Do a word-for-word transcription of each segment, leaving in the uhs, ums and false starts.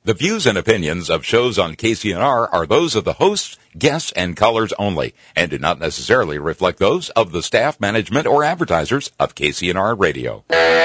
The views and opinions of shows on K C N R are those of the hosts, guests, and callers only, and do not necessarily reflect those of the staff, management, or advertisers of K C N R Radio.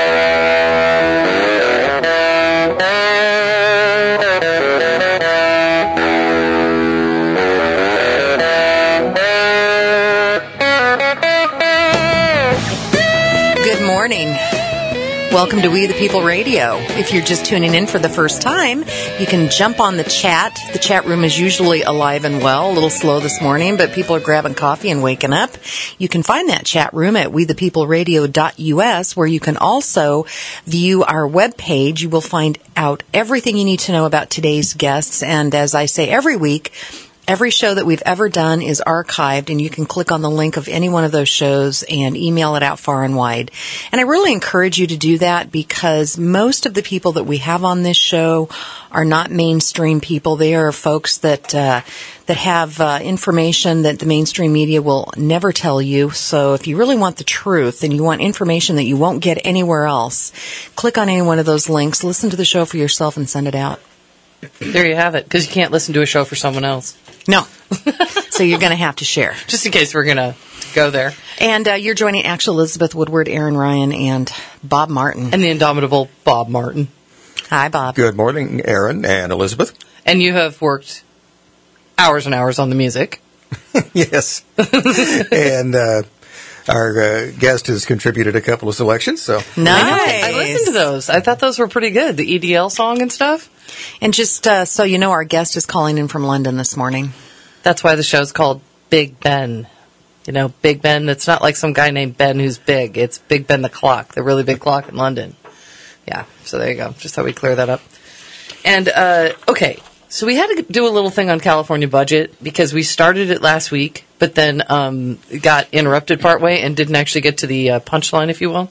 Good morning. Welcome to We the People Radio. If you're just tuning in for the first time, you can jump on the chat. The chat room is usually alive and well, a little slow this morning, but people are grabbing coffee and waking up. You can find that chat room at we the people radio dot U S, where you can also view our webpage. You will find out everything you need to know about today's guests. And as I say every week, every show that we've ever done is archived, and you can click on the link of any one of those shows and email it out far and wide. And I really encourage you to do that because most of the people that we have on this show are not mainstream people. They are folks that uh, that have uh, information that the mainstream media will never tell you. So if you really want the truth and you want information that you won't get anywhere else, click on any one of those links, listen to the show for yourself, and send it out. There you have it, because you can't listen to a show for someone else. No. So you're going to have to share. Just in case we're going to go there. And uh, you're joining actually Elizabeth Woodward, Aaron Ryan, and Bob Martin. And the indomitable Bob Martin. Hi, Bob. Good morning, Aaron and Elizabeth. And you have worked hours and hours on the music. Yes. And uh, our uh, guest has contributed a couple of selections. So Nice. I listened to those. I thought those were pretty good. The E D L song and stuff. And just uh, so you know, our guest is calling in from London this morning. That's why the show's called Big Ben. You know, Big Ben, it's not like some guy named Ben who's big. It's Big Ben the clock, the really big clock in London. Yeah, so there you go. Just thought we'd clear that up. And, uh, okay, so we had to do a little thing on California budget because we started it last week, but then um, got interrupted partway and didn't actually get to the uh, punchline, if you will.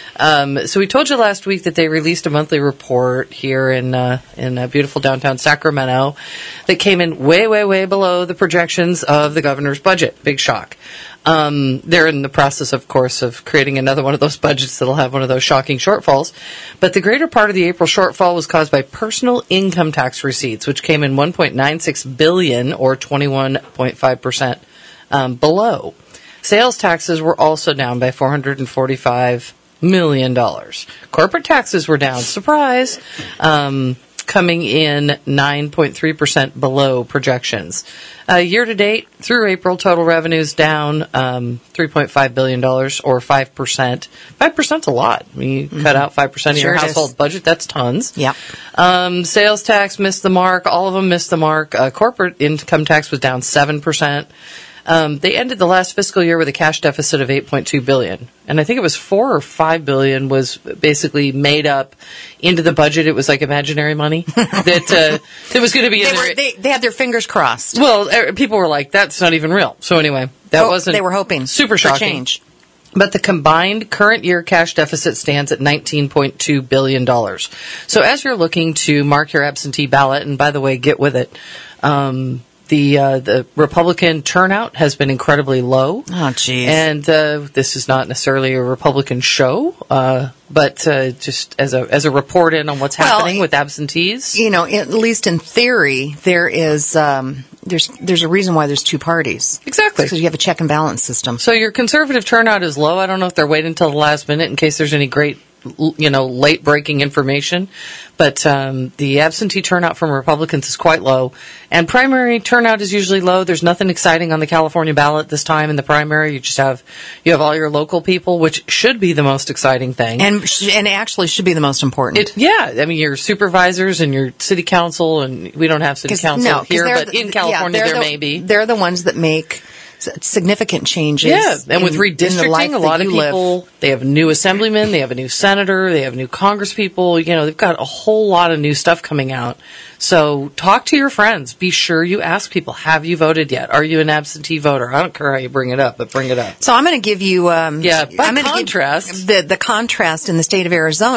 Um, so we told you last week that they released a monthly report here in uh, in uh, beautiful downtown Sacramento that came in way, way, way below the projections of the governor's budget. Big shock. Um, they're in the process, of course, of creating another one of those budgets that'll have one of those shocking shortfalls. But the greater part of the April shortfall was caused by personal income tax receipts, which came in one point nine six billion dollars or twenty-one point five percent um, below. Sales taxes were also down by four hundred forty-five million dollars. Corporate taxes were down, surprise, um, coming in nine point three percent below projections. Uh, year to date, through April, total revenues down um, three point five billion dollars or five percent. five percent's a lot. I mean, you mm-hmm. cut out five percent of sure your household is. budget, that's tons. Yeah. Um, sales tax missed the mark. All of them missed the mark. Uh, corporate income tax was down seven percent. Um, they ended the last fiscal year with a cash deficit of eight point two billion dollars. And I think it was four or five billion dollars was basically made up into the budget. It was like imaginary money that, uh, that was going to be in they there. Were, they, they had their fingers crossed. Well, people were like, that's not even real. So anyway, that oh, wasn't. They were hoping. Super shocking. For change. But the combined current year cash deficit stands at nineteen point two billion dollars. So as you're looking to mark your absentee ballot, and by the way, get with it, um, The uh, the Republican turnout has been incredibly low. Oh, geez. And uh, this is not necessarily a Republican show, uh, but uh, just as a as a report in on what's well, happening with absentees. You know, at least in theory, there is um, there's there's a reason why there's two parties. Exactly. Because you have a check and balance system. So your conservative turnout is low. I don't know if they're waiting until the last minute in case there's any great, you know, late breaking information. But um, the absentee turnout from Republicans is quite low. And primary turnout is usually low. There's nothing exciting on the California ballot this time in the primary. You just have you have all your local people, which should be the most exciting thing. And and actually should be the most important. It, yeah. I mean, your supervisors and your city council, and we don't have city council no, here, but the, in California yeah, there the, may be. They're the ones that make significant changes. Yeah, and in, with redistricting, a lot of people, live. they have a new assemblyman, they have a new senator, they have new congresspeople. You know, they've got a whole lot of new stuff coming out. So talk to your friends. Be sure you ask people, have you voted yet? Are you an absentee voter? I don't care how you bring it up, but bring it up. So I'm going to give you... Um, yeah, by I'm contrast... the, the contrast in the state of Arizona.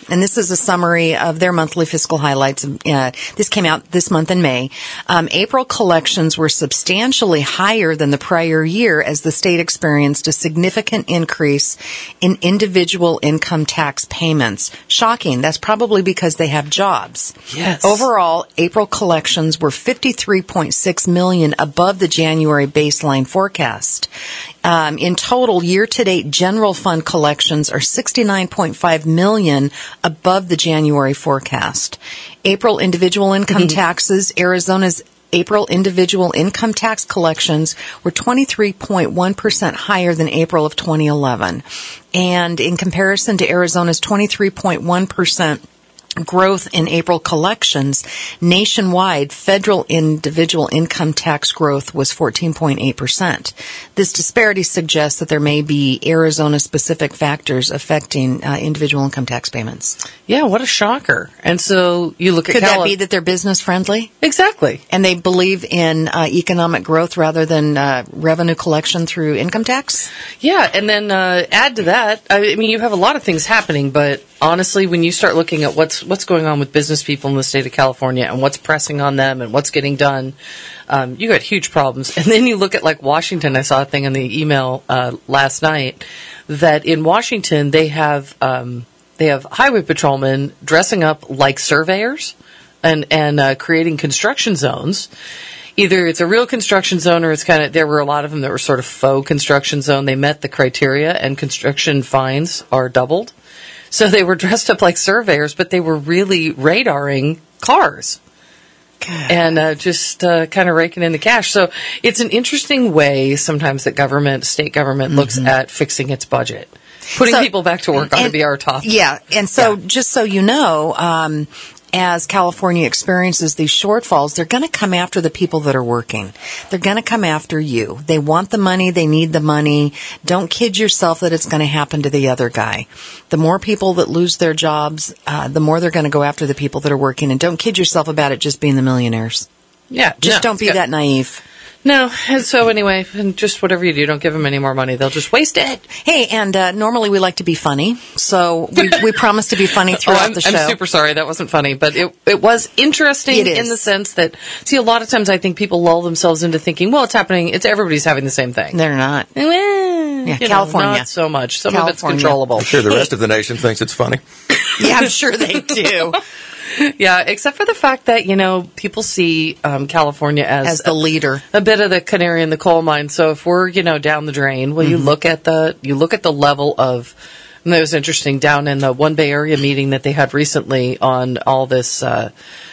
and this is a summary of their monthly fiscal highlights. Uh, this came out this month in May. Um, April collections were substantially higher than the prior year as the state experienced a significant increase in individual income tax payments. Shocking. That's probably because they have jobs. Yes. Overall, April collections were fifty-three point six million dollars above the January baseline forecast. Um, in total, year-to-date general fund collections are sixty-nine point five million dollars above the January forecast. April individual income taxes, Arizona's April individual income tax collections were twenty-three point one percent higher than April of twenty eleven. And in comparison to Arizona's twenty-three point one percent growth in April collections, nationwide federal individual income tax growth was fourteen point eight percent. This disparity suggests that there may be Arizona-specific factors affecting uh, individual income tax payments. Yeah, what a shocker. And so you look at Could that Cali- be that they're business-friendly? Exactly. And they believe in uh, economic growth rather than uh, revenue collection through income tax? Yeah, and then uh, add to that, I mean, you have a lot of things happening, but honestly, when you start looking at what's what's going on with business people in the state of California and what's pressing on them and what's getting done, um, you got huge problems. And then you look at like Washington. I saw a thing in the email uh, last night that in Washington they have um, they have highway patrolmen dressing up like surveyors and and uh, creating construction zones. Either it's a real construction zone or it's kind of, there were a lot of them that were sort of faux construction zone. They met the criteria and construction fines are doubled. So they were dressed up like surveyors, but they were really radaring cars. God. And uh, just uh, kind of raking in the cash. So it's an interesting way sometimes that government, state government, mm-hmm. looks at fixing its budget. Putting so, people back to work ought to be our top. Yeah, and so yeah. just so you know, um, as California experiences these shortfalls, they're going to come after the people that are working. They're going to come after you. They want the money. They need the money. Don't kid yourself that it's going to happen to the other guy. The more people that lose their jobs, uh, the more they're going to go after the people that are working. And don't kid yourself about it just being the millionaires. Yeah. Just no, don't be good. that naive. No, and so anyway, and just whatever you do, don't give them any more money. They'll just waste it. Hey, and uh, normally we like to be funny, so we, we promise to be funny throughout oh, I'm, the show. I'm super sorry. That wasn't funny, but it it was interesting it is. in the sense that, see, a lot of times I think people lull themselves into thinking, well, it's happening, it's everybody's having the same thing. They're not. Eh, Yeah, you California. Know, not so much. Some California. of it's controllable. I'm sure the rest of the nation thinks it's funny. Yeah, I'm sure they do. Yeah, except for the fact that, you know, people see um, California as, As the leader. A, a bit of the canary in the coal mine. So if we're, you know, down the drain, well, mm-hmm. you look at the you look at the level of, and it was interesting, down in the One Bay Area meeting that they had recently on all this uh,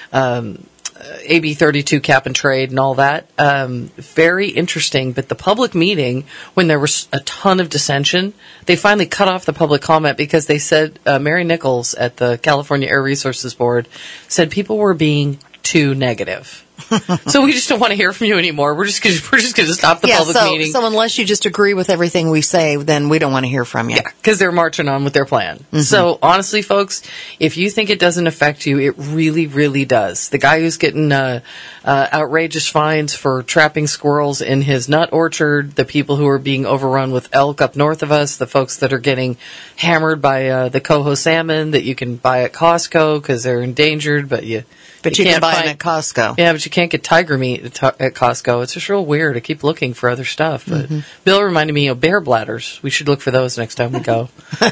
um, A B thirty-two cap and trade and all that. Um, very interesting. But the public meeting, when there was a ton of dissension, they finally cut off the public comment because they said, uh, Mary Nichols at the California Air Resources Board said people were being too negative. So we just don't want to hear from you anymore. We're just gonna, we're just going to stop the yeah, public so, meeting. So unless you just agree with everything we say, then we don't want to hear from you. Yeah, because they're marching on with their plan. Mm-hmm. So honestly, folks, if you think it doesn't affect you, it really, really does. The guy who's getting uh, uh, outrageous fines for trapping squirrels in his nut orchard, the people who are being overrun with elk up north of us, the folks that are getting hammered by uh, the coho salmon that you can buy at Costco because they're endangered, but you... But you, you can buy find, them at Costco. Yeah, but you can't get tiger meat at, at Costco. It's just real weird. I keep looking for other stuff. But mm-hmm. Bill reminded me of bear bladders. We should look for those next time we go.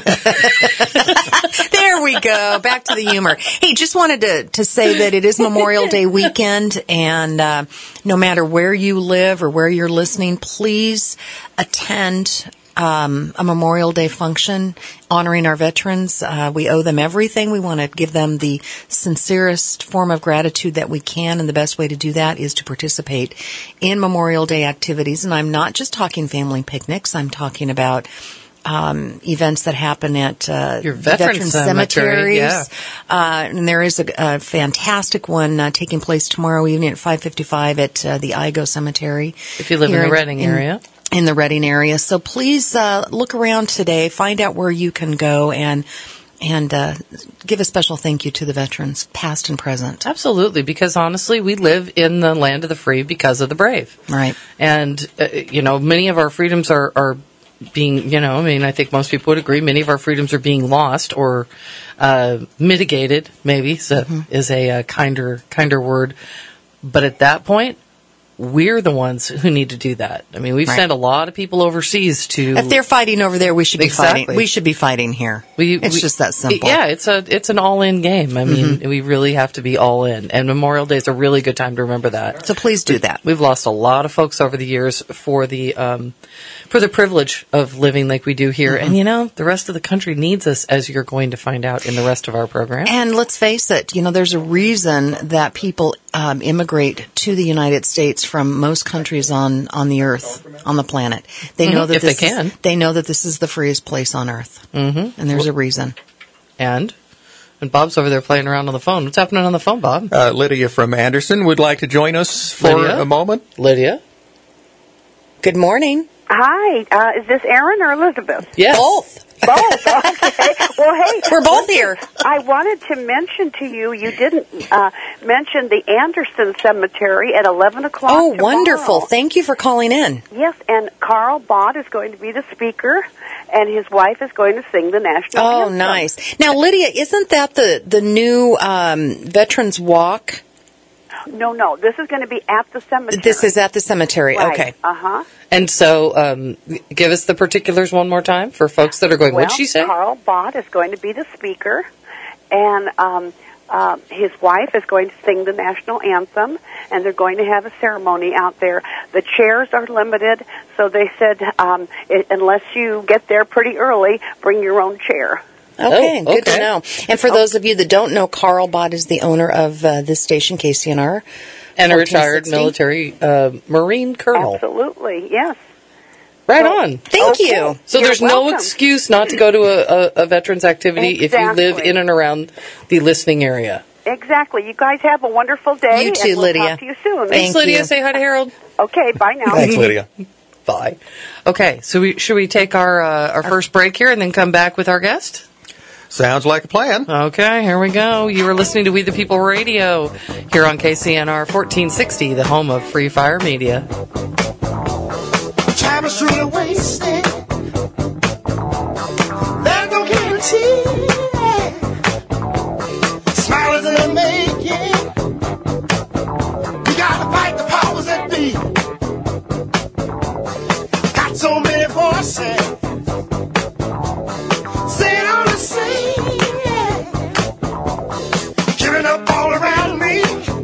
There we go. Back to the humor. Hey, just wanted to, to say that it is Memorial Day weekend, and uh, no matter where you live or where you're listening, please attend Um, a Memorial Day function honoring our veterans. Uh, we owe them everything. We want to give them the sincerest form of gratitude that we can, and the best way to do that is to participate in Memorial Day activities. And I'm not just talking family picnics. I'm talking about um, events that happen at uh, Your veteran veteran cemetery, cemeteries. yeah. Uh, and there is a, a fantastic one uh, taking place tomorrow evening at five fifty-five at uh, the Igo Cemetery. If you live in the Redding in, area. In the Redding area. So please uh, look around today, find out where you can go, and and uh, give a special thank you to the veterans, past and present. Absolutely, because honestly, we live in the land of the free because of the brave. Right. And, uh, you know, many of our freedoms are, are being, you know, I mean, I think most people would agree many of our freedoms are being lost or uh, mitigated, maybe, so mm-hmm. is a, a kinder kinder word. But at that point, we're the ones who need to do that. I mean, we've right. sent a lot of people overseas to... If they're fighting over there, we should be exactly. fighting. We should be fighting here. We, it's we, just that simple. Yeah, it's a it's an all-in game. I mean, mm-hmm. we really have to be all in. And Memorial Day is a really good time to remember that. So please do that. We've lost a lot of folks over the years for the um, for the privilege of living like we do here. Mm-hmm. And, you know, the rest of the country needs us, as you're going to find out in the rest of our program. And let's face it, you know, there's a reason that people um, immigrate to the United States from most countries on, on the earth, on the planet. They know mm-hmm. that if this they can. Is, they know that this is the freest place on earth. Mm-hmm. And there's a reason. And? And Bob's over there playing around on the phone. What's happening on the phone, Bob? Uh, Lydia from Anderson would like to join us for Lydia? a moment. Lydia? Good morning. Hi, uh, is this Aaron or Elizabeth? Yes. Both. Both, okay. Well, hey. We're both here. I wanted to mention to you, you didn't uh, mention the Anderson Cemetery at eleven o'clock Oh, tomorrow. wonderful. Thank you for calling in. Yes, and Carl Bott is going to be the speaker, and his wife is going to sing the national Oh, anthem. nice. Now, Lydia, isn't that the, the new um, Veterans Walk? No, no, this is going to be at the cemetery. This is at the cemetery. Right. Okay. Uh-huh. And so, um, give us the particulars one more time for folks that are going, well, what'd she say? Carl Bott is going to be the speaker, and um, uh, his wife is going to sing the national anthem, and they're going to have a ceremony out there. The chairs are limited, so they said um, it, unless you get there pretty early, bring your own chair. Okay, oh, good okay. to know. And for those of you that don't know, Carl Bott is the owner of uh, this station, K C N R. And a retired military uh, Marine colonel. Absolutely, yes. Right so, on. Thank okay. you. So You're there's welcome. no excuse not to go to a, a, a veterans activity exactly. if you live in and around the listening area. Exactly. You guys have a wonderful day. You too, and we'll Lydia. Talk to you soon. Thank Thanks, Lydia. you. Say hi to Harold. Okay, bye now. Thanks, Lydia. Bye. Okay, so we, should we take our uh, our first break here and then come back with our guest? Sounds like a plan. Okay, here we go. You are listening to We the People Radio here on K C N R fourteen sixty, the home of Free Fire Media. Time is truly wasted. There's no guarantee. Smile is in the making. We gotta fight the powers that be. Got so many voices. Saying all the same. Giving up all around me.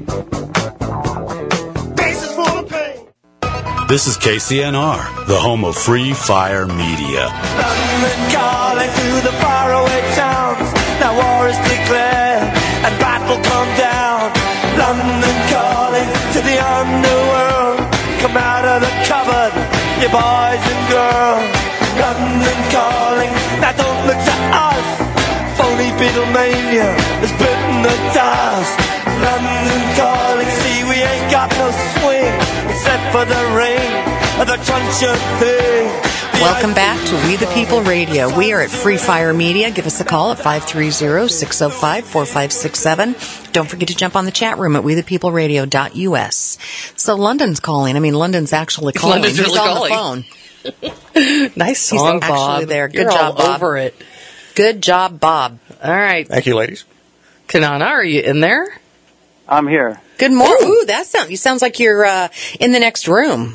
Faces full of pain. This is K C N R, the home of Free Fire Media. London calling to the faraway towns. Now war is declared and battle come down. London calling to the underworld. Come out of the cupboard, you boys and girls. London calling, now don't look to us. Phony Beatlemania has bitten the dust. London calling, see we ain't got no swing except for the rain of the truncheon thing. Welcome back to We the People Radio. We are at Free Fire Media. Give us a call at five three zero, six zero five, four five six seven. Don't forget to jump on the chat room at we the people radio dot u s. So London's calling. I mean, London's actually calling. London's He's really on calling. the phone. Nice He's song, actually Bob. there. Good You're job, all Bob. over it. Good job, Bob. All right. Thank you, ladies. Kanana, are you in there? I'm here. Good morning. Ooh, that sounds. You sounds like you're uh, in the next room.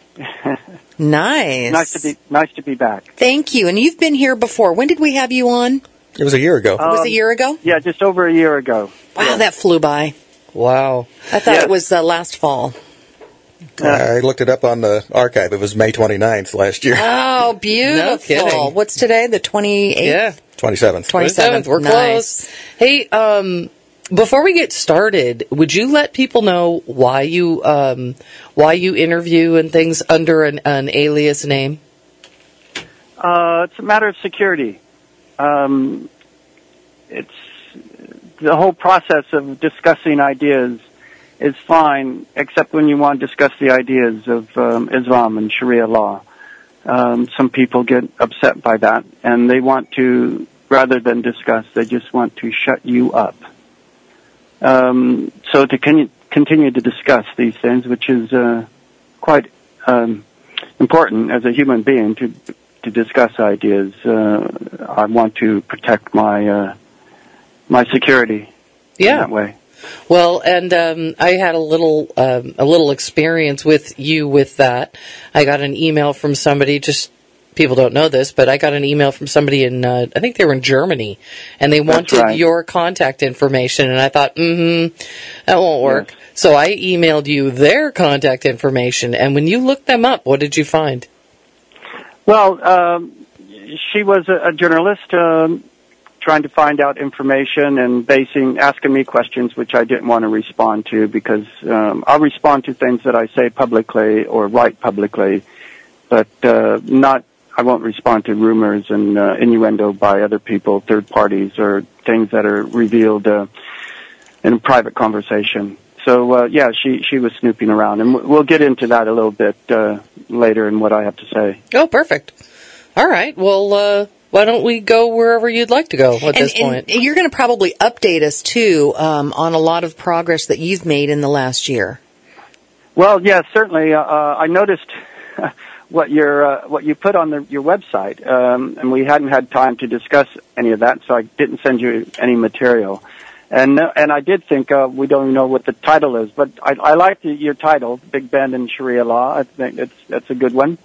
Nice. Nice to be nice to be back. Thank you. And you've been here before. When did we have you on? It was a year ago. Was it Um, a year ago? Yeah, just over a year ago. Wow, that flew by. Wow. I thought Yeah. it was uh, last fall. I looked it up on the archive. It was May twenty-ninth last year. Oh, beautiful. kidding. What's today? The twenty-eighth? Yeah. twenty-seventh. twenty-seventh. We're Nice. close. Hey, um, before we get started, would you let people know why you um, why you interview and things under an, an alias name? Uh, it's a matter of security. Um, it's the whole process of discussing ideas is fine, except when you want to discuss the ideas of um, Islam and Sharia law. Um, some people get upset by that, and they want to, rather than discuss, they just want to shut you up. Um, so to con- continue to discuss these things, which is uh, quite um, important as a human being, to to discuss ideas. Uh, I want to protect my uh, my security Yeah. in that way. Well, and um, I had a little um, a little experience with you with that. I got an email from somebody. Just people don't know this, but I got an email from somebody in uh, I think they were in Germany, and they That's wanted right. your contact information. And I thought, mm-hmm, that won't work. Yes. So I emailed you their contact information. And when you looked them up, what did you find? Well, um, she was a, a journalist. Um, trying to find out information and basing, asking me questions which I didn't want to respond to because um, I'll respond to things that I say publicly or write publicly, but uh, not, I won't respond to rumors and uh, innuendo by other people, third parties, or things that are revealed uh, in a private conversation. So, uh, yeah, she, she was snooping around, and we'll get into that a little bit uh, later in what I have to say. Oh, perfect. All right. Well, uh, why don't we go wherever you'd like to go at and, this point? And you're going to probably update us, too, um, on a lot of progress that you've made in the last year. Well, yes, certainly. Uh, I noticed what your uh, what you put on the, your website, um, and we hadn't had time to discuss any of that, so I didn't send you any material. And uh, and I did think uh, we don't even know what the title is, but I, I like the, your title, Big Ben and Sharia Law. I think it's that's a good one.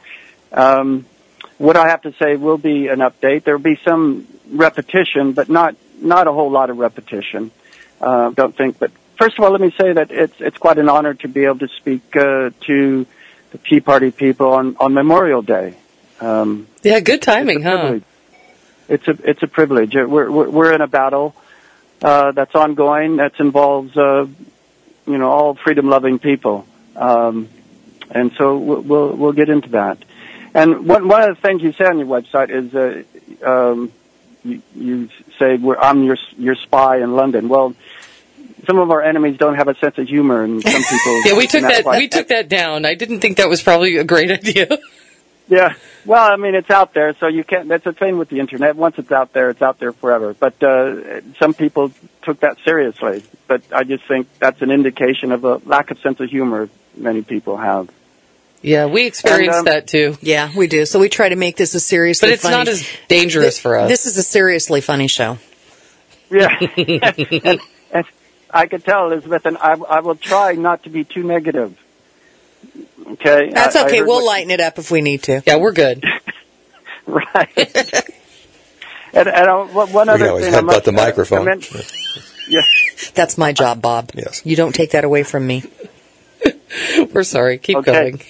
Um, What I have to say will be an update. There will be some repetition, but not not a whole lot of repetition. Uh, don't think. But first of all, let me say that it's it's quite an honor to be able to speak uh, to the Tea Party people on, on Memorial Day. Um, yeah, good timing, it's a huh? privilege. It's a it's a privilege. We're we're, we're in a battle uh, that's ongoing. That involves uh, you know all freedom-loving people, um, and so we'll, we'll we'll get into that. And one one of the things you say on your website is uh, um, you, you say we're, I'm your your spy in London. Well, some of our enemies don't have a sense of humor, and some people. Yeah, we took that quite- we took that down. I didn't think that was probably a great idea. Yeah, well, I mean, it's out there, so you can't. That's the thing with the internet. Once it's out there, it's out there forever. But uh, some people took that seriously. But I just think that's an indication of a lack of sense of humor many people have. Yeah, we experienced And, um, that too. Yeah, we do. So we try to make this a seriously But it's funny... not as dangerous for us. This is a seriously funny show. Yeah, and, and I could tell, Elizabeth, and I, I will try not to be too negative. Okay, That's I- I okay. heard We'll what- lighten it up if we need to. Yeah, we're good. Right. and and I, one We other always thing, I headbutt must, the microphone. I meant, yeah. That's my job, Bob. Yes. You don't take that away from me. We're sorry. Keep Okay. going.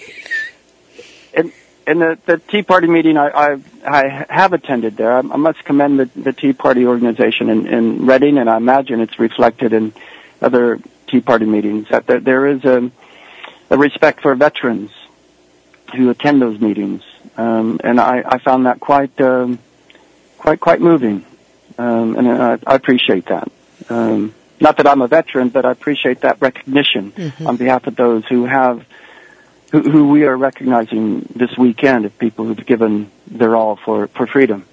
In, in the, the Tea Party meeting I, I, I have attended there, I, I must commend the, the Tea Party organization in, in Reading, and I imagine it's reflected in other Tea Party meetings, that there, there is a, a respect for veterans who attend those meetings. Um, and I, I found that quite, um, quite, quite moving. Um, and I, I appreciate that. Um, not that I'm a veteran, but I appreciate that recognition Mm-hmm. on behalf of those who have Who, who we are recognizing this weekend of people who've given their all for, for freedom.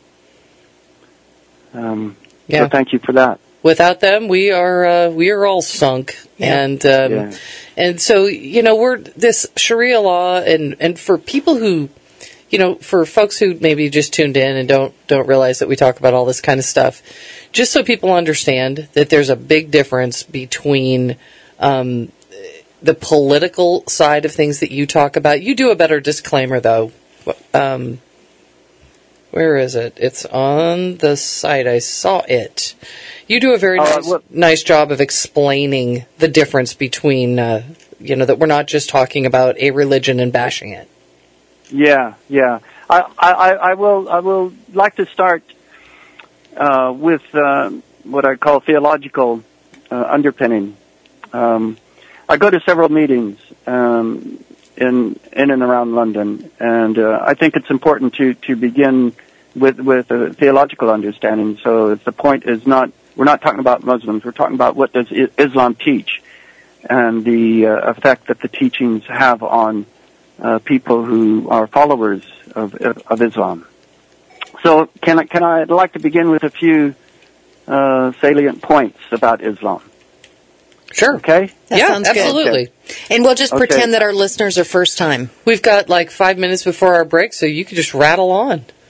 Um, Yeah. So thank you for that. Without them, we are uh, we are all sunk, Yeah. and um, Yeah. and so you know we're this Sharia law, and, and for people who, you know, for folks who maybe just tuned in and don't don't realize that we talk about all this kind of stuff, just so people understand that there's a big difference between. Um, the political side of things that you talk about. You do a better disclaimer, though. Um, where is it? It's on the site. I saw it. You do a very Uh, nice, what- nice job of explaining the difference between, uh, you know, that we're not just talking about a religion and bashing it. Yeah, yeah. I, I, I will I will like to start uh, with uh, what I call theological uh, underpinning. Um, I go to several meetings um, in in and around London, and uh, I think it's important to, to begin with with a theological understanding. So if the point is not, we're not talking about Muslims, we're talking about what does I- Islam teach, and the uh, effect that the teachings have on uh, people who are followers of of Islam. So can I, can I I'd like to begin with a few uh, salient points about Islam. Sure. Okay? That yeah, sounds good. absolutely. And we'll just Okay. pretend that our listeners are first time. We've got like five minutes before our break, so you can just rattle on.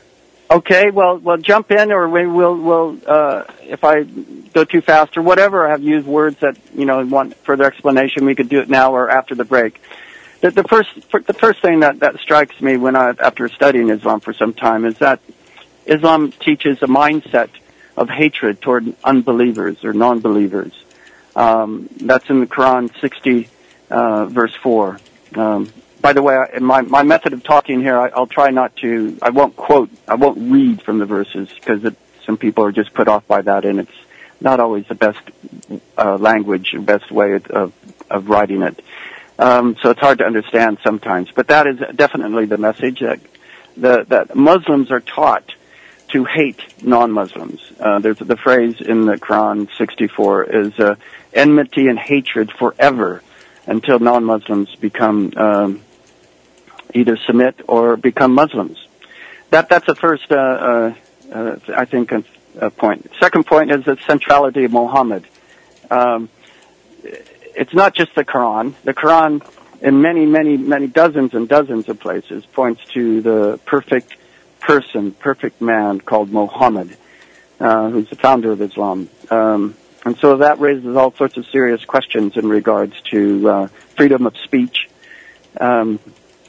Okay, well, well, jump in, or we will, will, uh, if I go too fast or whatever, I have used words that, you know, want further explanation, we could do it now or after the break. The, the first, the first thing that, that strikes me when I, after studying Islam for some time is that Islam teaches a mindset of hatred toward unbelievers or non-believers. Um, that's in the Quran sixty, uh, verse four. Um, By the way, I, my my method of talking here, I, I'll try not to. I won't quote. I won't read from the verses because some people are just put off by that, and it's not always the best uh, language, the best way of of writing it. Um, so it's hard to understand sometimes. But that is definitely the message that the that Muslims are taught to hate non-Muslims. Uh, there's the phrase in the Quran sixty-four is uh, enmity and hatred forever until non-Muslims become. Um, either submit or become Muslims. That that's the first, uh, uh, uh, I think, a, a point. Second point is the centrality of Muhammad. Um, it's not just the Quran. The Quran, in many, many, many dozens and dozens of places, points to the perfect person, perfect man called Muhammad, uh, who's the founder of Islam. Um, and so that raises all sorts of serious questions in regards to uh, freedom of speech, um,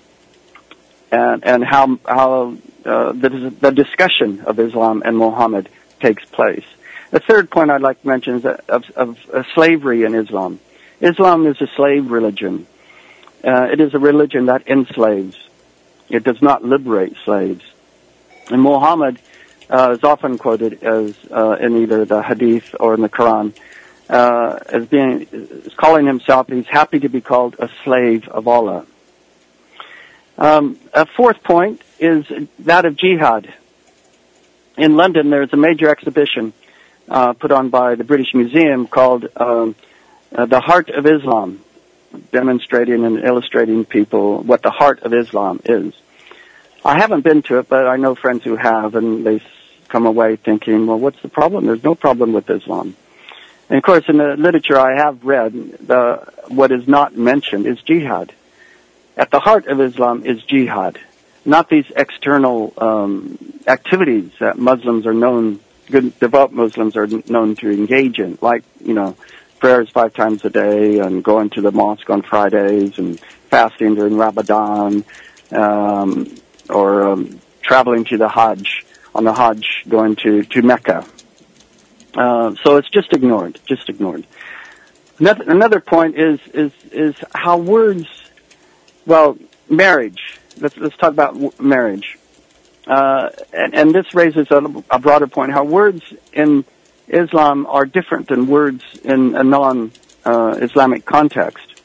and and how how uh, the the discussion of Islam and Muhammad takes place. The third point I'd like to mention is that of, of uh, slavery in Islam. Islam is a slave religion. Uh, it is a religion that enslaves. It does not liberate slaves. And Muhammad uh, is often quoted as uh, in either the Hadith or in the Quran uh, as being as calling himself. He's happy to be called a slave of Allah. Um, a fourth point is that of jihad. In London, there's a major exhibition uh, put on by the British Museum called um, uh, The Heart of Islam, demonstrating and illustrating people what the heart of Islam is. I haven't been to it, but I know friends who have, and they come away thinking, well, what's the problem? There's no problem with Islam. And, of course, in the literature I have read, the, what is not mentioned is jihad. At the heart of Islam is jihad, not these external um, activities that Muslims are known, good, devout Muslims are known to engage in, like, you know, prayers five times a day and going to the mosque on Fridays and fasting during Ramadan, um, or um, traveling to the Hajj, on the Hajj, going to, to Mecca. Uh, so it's just ignored, just ignored. Another, another point is, is, is how words... Well, marriage. Let's let's talk about w- marriage, uh, and, and this raises a, a broader point: how words in Islam are different than words in a non-Islamic uh, context.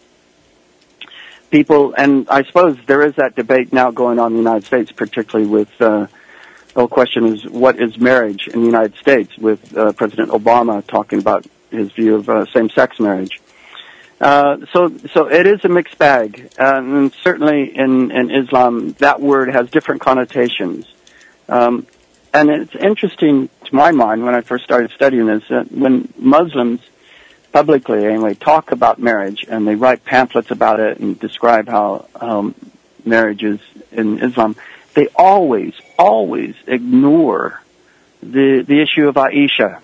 People, and I suppose there is that debate now going on in the United States, particularly with uh, the whole question is what is marriage in the United States, with uh, President Obama talking about his view of uh, same-sex marriage. Uh, so, so it is a mixed bag, uh, and certainly in, in Islam, that word has different connotations. Um, and it's interesting to my mind when I first started studying this, that when Muslims publicly anyway talk about marriage and they write pamphlets about it and describe how um, marriage is in Islam, they always, always ignore the the issue of Aisha.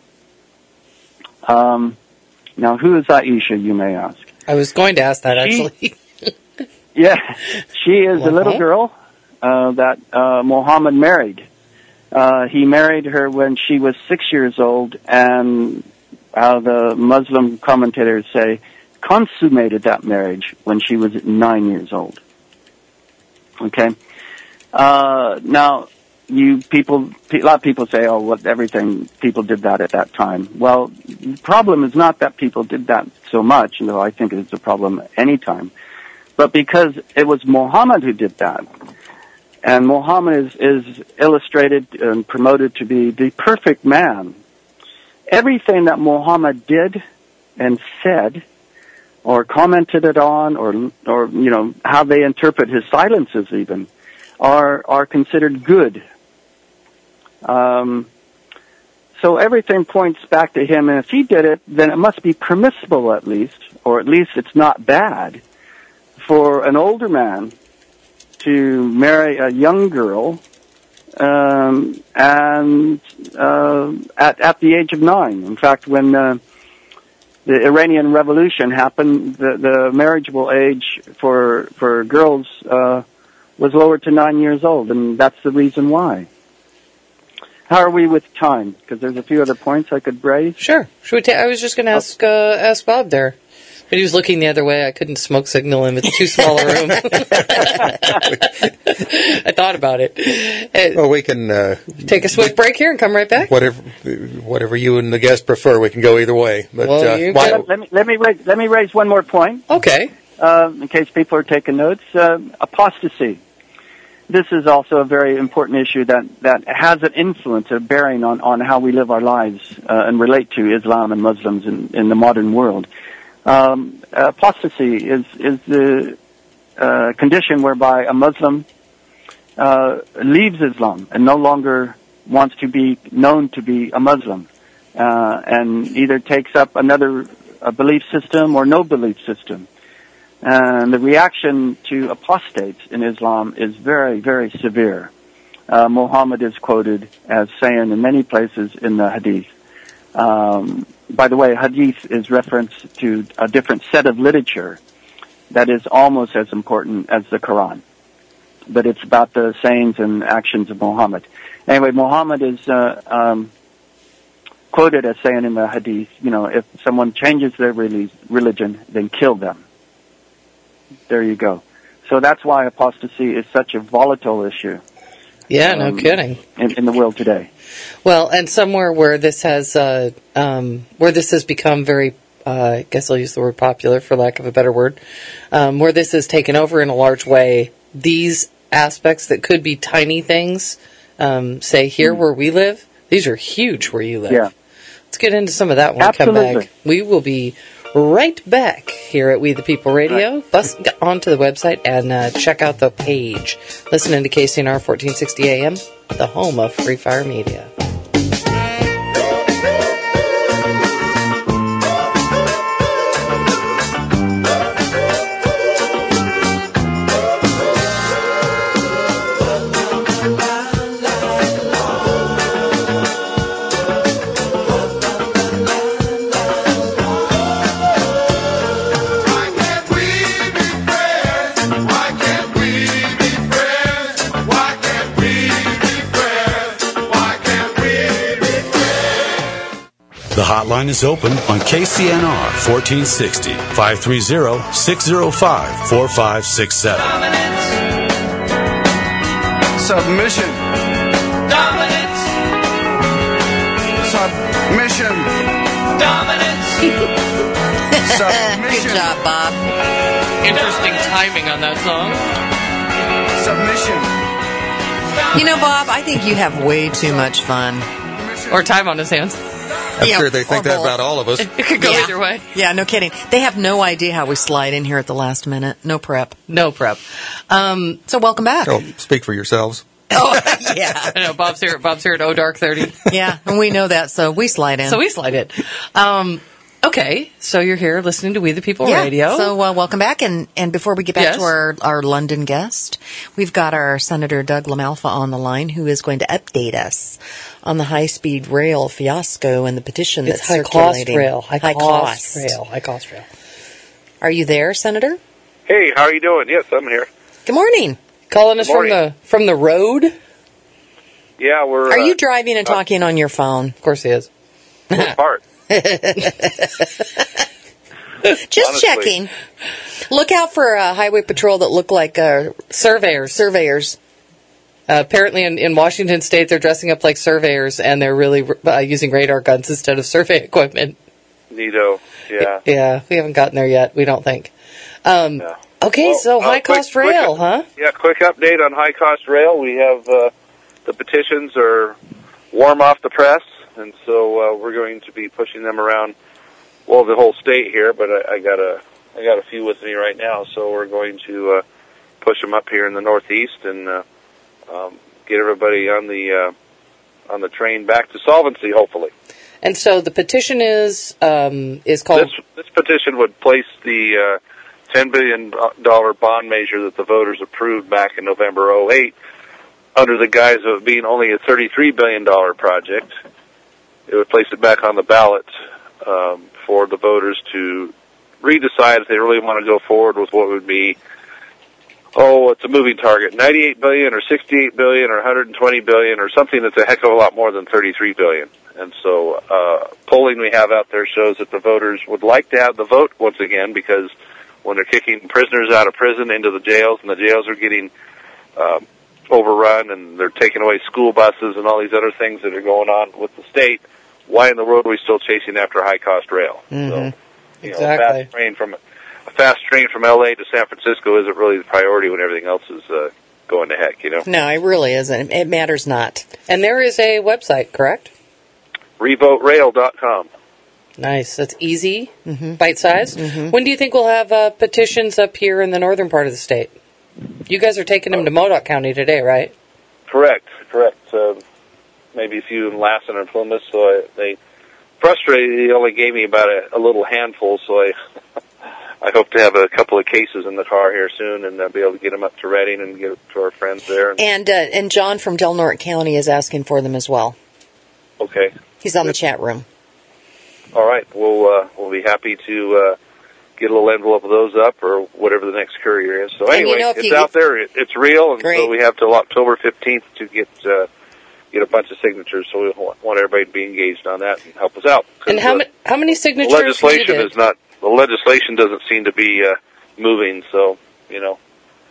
Um, now, who is Aisha, you may ask? I was going to ask that, actually. She, yeah, she is a little girl uh, that uh, Muhammad married. Uh, he married her when she was six years old, and uh, the Muslim commentators say consummated that marriage when she was nine years old. Okay? Uh, now, you people, a lot of people say, oh, what, everything, people did that at that time. Well, the problem is not that people did that so much, though I think it's a problem any time, but because it was Muhammad who did that. And Muhammad is, is illustrated and promoted to be the perfect man. Everything that Muhammad did and said, or commented it on, or, or, you know, how they interpret his silences even, are, are considered good. Um, so everything points back to him, and if he did it, then it must be permissible at least, or at least it's not bad, for an older man to marry a young girl um, and uh, at, at the age of nine. In fact, when uh, the Iranian Revolution happened, the, the marriageable age for for girls uh, was lowered to nine years old, and that's the reason why. How are we with time? Because there's a few other points I could raise. Sure. Should we ta- I was just going to ask uh, ask Bob there. But he was looking the other way. I couldn't smoke signal him. It's too small a room. I thought about it. Uh, Well, we can uh, take a swift break here and come right back. whatever whatever you and the guest prefer. We can go either way. But Well, uh, you why- can- Let me let me raise, let me raise one more point. Okay. Uh, in case people are taking notes. Uh, apostasy. This is also a very important issue that, that has an influence, a bearing on, on how we live our lives uh, and relate to Islam and Muslims in, in the modern world. Um, apostasy is is the uh, condition whereby a Muslim uh, leaves Islam and no longer wants to be known to be a Muslim, uh, and either takes up another a belief system or no belief system. And the reaction to apostates in Islam is very, very severe. Uh, Muhammad is quoted as saying in many places in the Hadith. Um, by the way, Hadith is reference to a different set of literature that is almost as important as the Quran. But it's about the sayings and actions of Muhammad. Anyway, Muhammad is uh, um, quoted as saying in the Hadith, you know, if someone changes their religion, then kill them. There you go. So that's why apostasy is such a volatile issue. Yeah, um, no kidding. In, in the world today. Well, and somewhere where this has uh, um, where this has become very, uh, I guess I'll use the word popular for lack of a better word, um, where this is taken over in a large way, these aspects that could be tiny things, um, say here mm. where we live, these are huge where you live. Yeah. Let's get into some of that when Absolutely. we come back. We will be right back here at We the People Radio. Right. Bus onto the website and uh, check out the page. Listening to K C N R fourteen sixty A M, the home of Free Fire Media. The hotline is open on K C N R fourteen sixty, five three zero, six zero five, four five six seven. Dominance. Submission. Dominance. Submission. Dominance. Submission. Good job, Bob. Interesting timing on that song. Submission. You know, Bob, I think you have way too much fun. Or time on his hands. I'm Yeah, sure they think or that both. about all of us. It could go Yeah. either way. Yeah, no kidding. They have no idea how we slide in here at the last minute. No prep. No prep. Um, So welcome back. Oh, speak for yourselves. Oh, yeah. I know Bob's here. Bob's here at O Dark thirty. Yeah, and we know that, so we slide in. So we slide it. Um, okay, so you're here listening to We the People yeah. Radio. So uh, welcome back, and, and before we get back Yes. to our, our London guest, we've got our Senator Doug LaMalfa on the line, who is going to update us on the high-speed rail fiasco and the petition it's that's high cost circulating. rail. High, High cost, cost. rail. High cost rail. Are you there, Senator? Hey, how are you doing? Yes, I'm here. Good morning. Calling us Good from morning. the from the road. Yeah, we're. Are you uh, driving and talking on your phone? Of course he is. we're apart. Just Honestly. checking. Look out for a highway patrol that look like uh, Surveyors. surveyors. Uh, apparently, in, in Washington State, they're dressing up like surveyors, and they're really uh, using radar guns instead of survey equipment. Neato. Yeah. Yeah, we haven't gotten there yet. We don't think. Um, No. Okay, Well, so uh, high cost quick- rail, quick- huh? Yeah, quick update on high cost rail. We have uh, the petitions are warm off the press, and so uh, we're going to be pushing them around. Well, the whole state here, but I, I got a I got a few with me right now, so we're going to uh, push them up here in the Northeast and uh, um, get everybody on the uh, on the train back to solvency, hopefully. And so the petition is um, is called. This this petition would place the uh, ten billion dollars bond measure that the voters approved back in November oh eight under the guise of it being only a thirty-three billion dollars project, it would place it back on the ballot um, for the voters to redecide if they really want to go forward with what would be, oh, it's a moving target, ninety-eight billion dollars or sixty-eight billion dollars or one hundred twenty billion dollars or something that's a heck of a lot more than thirty-three billion dollars. And so uh, polling we have out there shows that the voters would like to have the vote once again, because when they're kicking prisoners out of prison into the jails, and the jails are getting uh, overrun, and they're taking away school buses and all these other things that are going on with the state, why in the world are we still chasing after high-cost rail? Mm-hmm. So, you exactly. know, a fast train from a fast train from L A to San Francisco isn't really the priority when everything else is uh, going to heck, you know? No, it really isn't. It matters not. And there is a website, correct? revote rail dot com. Nice. That's easy, mm-hmm. bite-sized. Mm-hmm. When do you think we'll have uh, petitions up here in the northern part of the state? You guys are taking them to Modoc County today, right? Correct, correct. Uh, maybe a few in Lassen or Plymouth, so I, they frustrated. He only gave me about a, a little handful, so I I hope to have a couple of cases in the car here soon, and uh, be able to get them up to Reading and get it to our friends there. And, And uh, and John from Del Norte County is asking for them as well. Okay. He's on the chat room. All right. We'll uh, we'll be happy to uh, get a little envelope of those up, or whatever the next courier is. So And anyway, you know, if it's you- out there. It, it's real, and Great. so we have till October fifteenth to get uh, get a bunch of signatures. So we want, want everybody to be engaged on that and help us out. 'Cause, And how, uh, ma- how many signatures the legislation needed? is not the legislation doesn't seem to be uh, moving. So you know,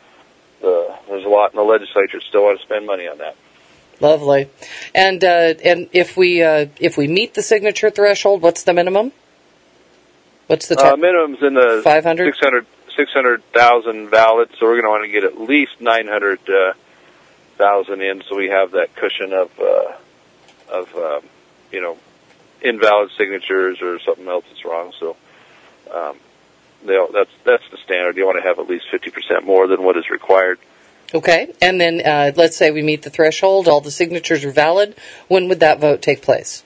the, there's a lot in the legislature still want to spend money on that. Lovely. And uh, and if we uh, if we meet the signature threshold, what's the minimum? What's the Uh, top? minimum's in the five hundred? six hundred six hundred thousand valid, so we're going to want to get at least nine hundred thousand in, so we have that cushion of, uh, of um, you know, invalid signatures or something else that's wrong. So um, they'll, that's that's the standard. You want to have at least fifty percent more than what is required. Okay. And then uh, let's say we meet the threshold, all the signatures are valid. When would that vote take place?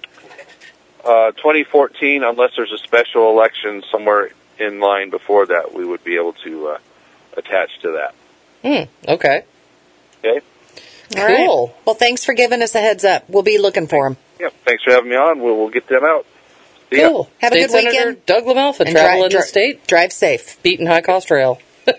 Uh, twenty fourteen, unless there's a special election somewhere in line before that, we would be able to uh, attach to that. Hmm. Okay. Okay? All right. Cool. Well, thanks for giving us a heads up. We'll be looking for them. Yep. Thanks for having me on. We'll, we'll get them out. See ya. Cool. Have a State good Senator weekend. Doug LaMalfa, And traveling dri- the dri- state, Drive safe. beating high-cost rail.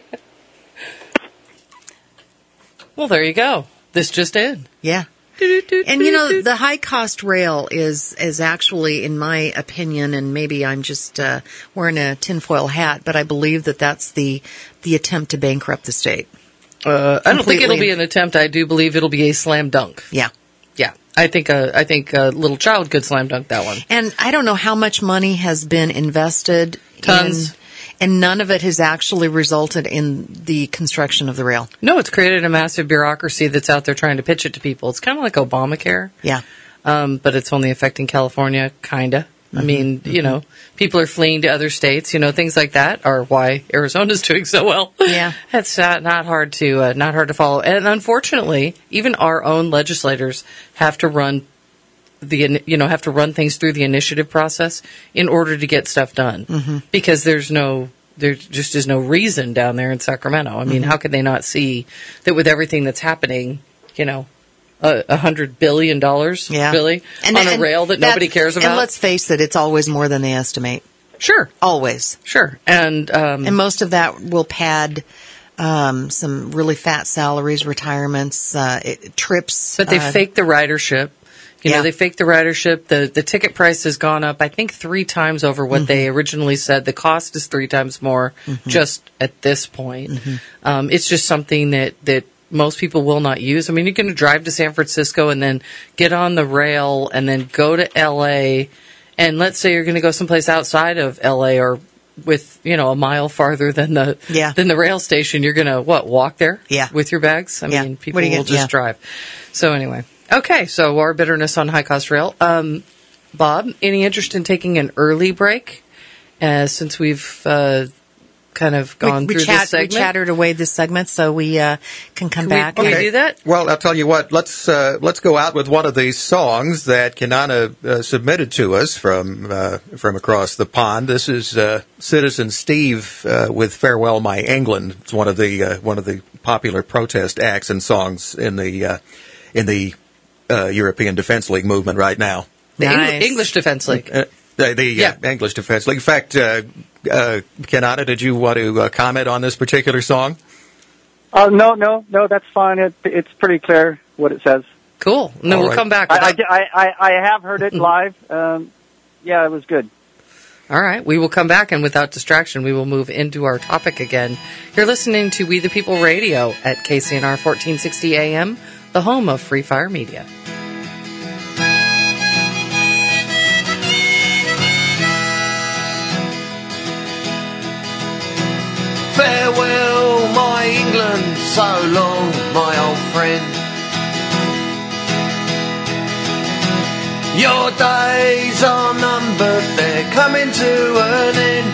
Well, there you go. This just in. Yeah. And you know, the high cost rail is is actually, in my opinion, and maybe I'm just uh, wearing a tinfoil hat, but I believe that that's the the attempt to bankrupt the state. Uh, I don't think Completely. it'll be an attempt. I do believe it'll be a slam dunk. Yeah. Yeah. I think uh, I think a little child could slam dunk that one. And I don't know how much money has been invested. Tons. In, and none of it has actually resulted in the construction of the rail. No, it's created a massive bureaucracy that's out there trying to pitch it to people. It's kind of like Obamacare. Yeah. Um, but it's only affecting California, kind of. I mean, you know, people are fleeing to other states. You know, things like that are why Arizona's doing so well. Yeah. It's uh, not hard to uh, not hard to follow. And unfortunately, even our own legislators have to run the you know have to run things through the initiative process in order to get stuff done. Mm-hmm. Because there's no there just is no reason down there in Sacramento. I mean, Mm-hmm. how could they not see that with everything that's happening, you know, a a hundred billion dollars, Yeah. really, And, on a and rail that nobody that's- cares about? And let's face it, it's always more than they estimate. Sure, Always. sure, and um, And most of that will pad um, some really fat salaries, retirements, uh, it, trips. but they uh, fake the ridership. You Yeah. know, they fake the ridership. The the ticket price has gone up, I think, three times over what they originally said. The cost is three times more just at this point. Um, it's just something that, that most people will not use. I mean, you're going to drive to San Francisco and then get on the rail and then go to L A. And let's say you're going to go someplace outside of L A or with, you know, a mile farther than the Yeah. than the rail station. You're going to, what, walk there? Yeah. With your bags? I Yeah. mean, people What do you will get- just yeah. drive. So anyway. Okay, so our bitterness on high cost rail. Um, Bob, any interest in taking an early break? Uh, since we've uh, kind of gone we, we through chat, this segment. We chattered away this segment, so we uh, can come Can back. we, can and- we do that? Well, I'll tell you what. Let's uh, let's go out with one of these songs that Kanana uh, submitted to us from uh, from across the pond. This is uh, Citizen Steve uh, with "Farewell, My England." It's one of the uh, one of the popular protest acts and songs in the uh, in the uh, European Defense League movement right now. The Nice. Eng- English Defense League. Uh, the the Yeah. uh, English Defense League. In fact, uh, uh, Kanana, did you want to uh, comment on this particular song? Uh, no, no, no, that's fine. It, it's pretty clear what it says. Cool. And then All we'll right. come back. I, With I, I, I have heard it live. Um, yeah, it was good. All right. We will come back, and without distraction, we will move into our topic again. You're listening to We the People Radio at K C N R fourteen sixty A M, the home of Free Fire Media. Farewell, my England, so long, my old friend. Your days are numbered, they're coming to an end.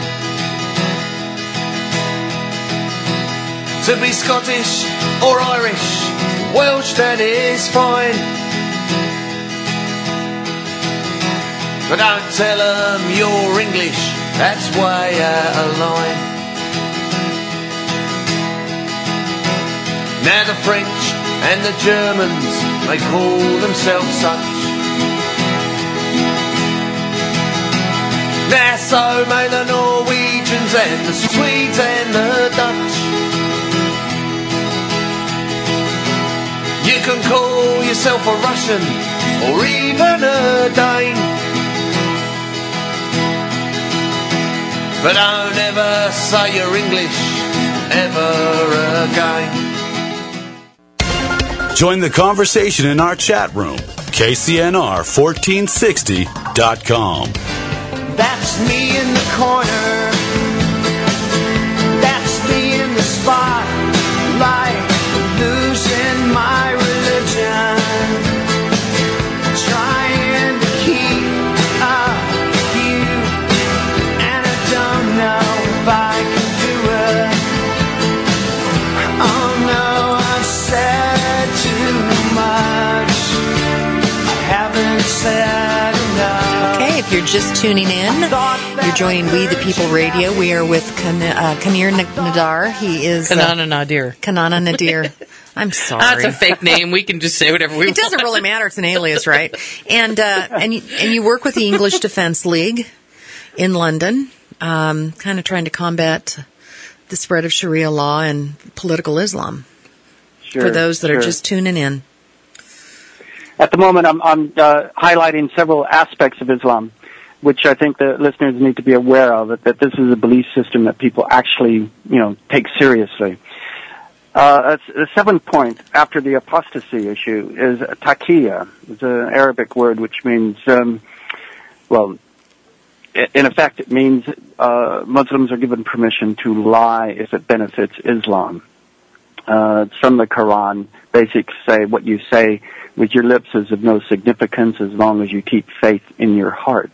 To be Scottish or Irish, Welsh, that is fine. But don't tell them you're English, that's way out of line. Now the French and the Germans, they call themselves such. Now so may the Norwegians and the Swedes and the Dutch. You can call yourself a Russian or even a Dane, but don't ever say you're English ever again. Join the conversation in our chat room, K C N R fourteen sixty dot com. That's me in the corner. That's me in the spotlight, losing my religion, trying to keep up with you, and I don't know if I can do it. Oh no, I've said too much. I haven't said enough. Okay, if you're just tuning in, you're joining We the People Radio. We are with Kan- uh, Kanir Nadar. He is... uh, Kanana Nadir. Kanana Nadir. I'm sorry. That's a fake name. We can just say whatever we It want. doesn't really matter. It's an alias, right? And uh, and you, and you work with the English Defense League in London, um, kind of trying to combat the spread of Sharia law and political Islam. Sure, For those that sure. are just tuning in. At the moment, I'm, I'm uh, highlighting several aspects of Islam, which I think the listeners need to be aware of, that, that this is a belief system that people actually, you know, take seriously. Uh, the seventh point, after the apostasy issue, is taqiyya. It's an Arabic word which means, um, well, in effect, it means uh, Muslims are given permission to lie if it benefits Islam. Uh, it's from the Quran. Basics say what you say with your lips is of no significance as long as you keep faith in your heart.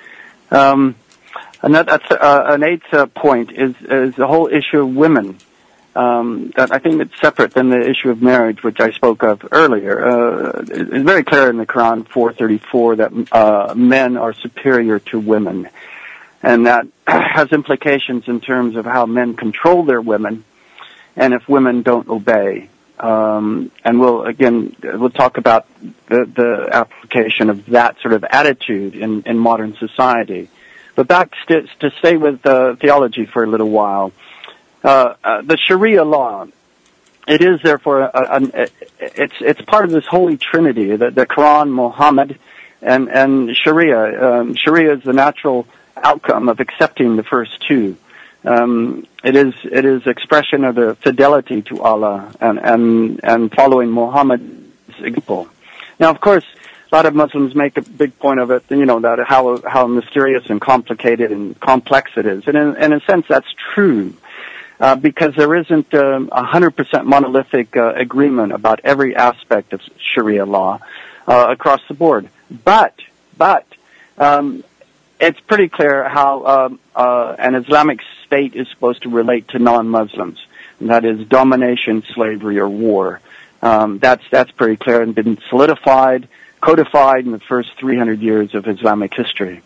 Um, another, uh, an eighth uh, point is, is the whole issue of women. Um, that I think it's separate than the issue of marriage, which I spoke of earlier. Uh, it's very clear in the Quran four thirty-four that uh, men are superior to women, and that has implications in terms of how men control their women, and if women don't obey. Um, and we'll again we'll talk about the, the application of that sort of attitude in, in modern society. But back to, to stay with uh, theology for a little while. Uh, uh, the Sharia law, it is therefore, a, a, a, it's it's part of this holy trinity, the, the Quran, Muhammad, and, and Sharia. Um, Sharia is the natural outcome of accepting the first two. Um, it is it is expression of the fidelity to Allah and, and, and following Muhammad's example. Now, of course, a lot of Muslims make a big point of it, you know, that how how mysterious and complicated and complex it is. And in, in a sense, that's true. Uh, because there isn't um, a hundred percent monolithic uh, agreement about every aspect of Sharia law uh, across the board. But, but um, it's pretty clear how um, uh, an Islamic state is supposed to relate to non-Muslims, and that is domination, slavery, or war. Um, that's that's pretty clear and been solidified, codified in the first three hundred years of Islamic history.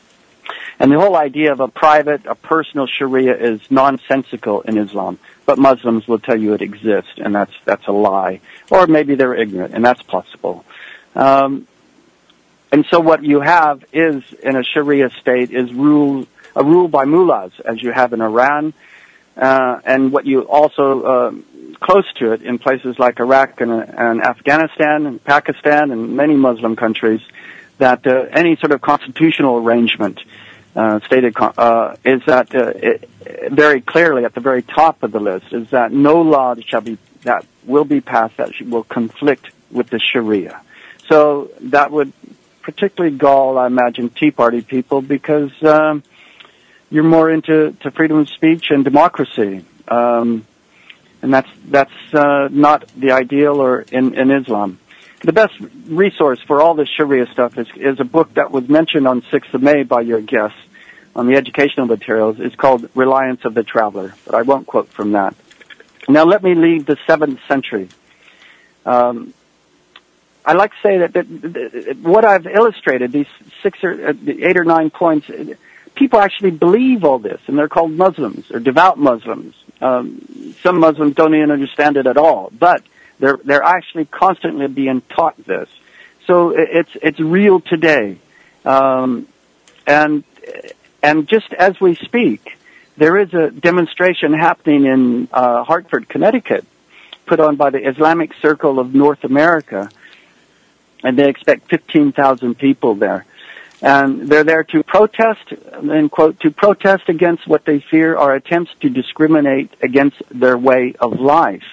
And the whole idea of a private, a personal Sharia is nonsensical in Islam, but Muslims will tell you it exists, and that's that's a lie. Or maybe they're ignorant, and that's possible. Um, and so what you have is, in a Sharia state, is rule a rule by mullahs, as you have in Iran, uh, and what you also uh, close to it in places like Iraq and, and Afghanistan and Pakistan and many Muslim countries, that uh, any sort of constitutional arrangement uh, stated uh, is that uh, it, very clearly at the very top of the list is that no law shall be that will be passed that will conflict with the Sharia. So that would particularly gall, I imagine, Tea Party people, because um, you're more into to freedom of speech and democracy, um, and that's that's uh, not the ideal or in, in Islam. The best resource for all this Sharia stuff is, is a book that was mentioned on sixth of May by your guest on the educational materials. It's called Reliance of the Traveler, but I won't quote from that. Now let me leave the seventh century. Um, I like to say that, that, that what I've illustrated, these six or uh, eight or nine points, people actually believe all this, and they're called Muslims or devout Muslims. Um, some Muslims don't even understand it at all, but they're they're actually constantly being taught this. So it's it's real today, um, and and just as we speak, there is a demonstration happening in uh, Hartford, Connecticut, put on by the Islamic Circle of North America. And they expect fifteen thousand people there. And they're there to protest, and quote, to protest against what they fear are attempts to discriminate against their way of life.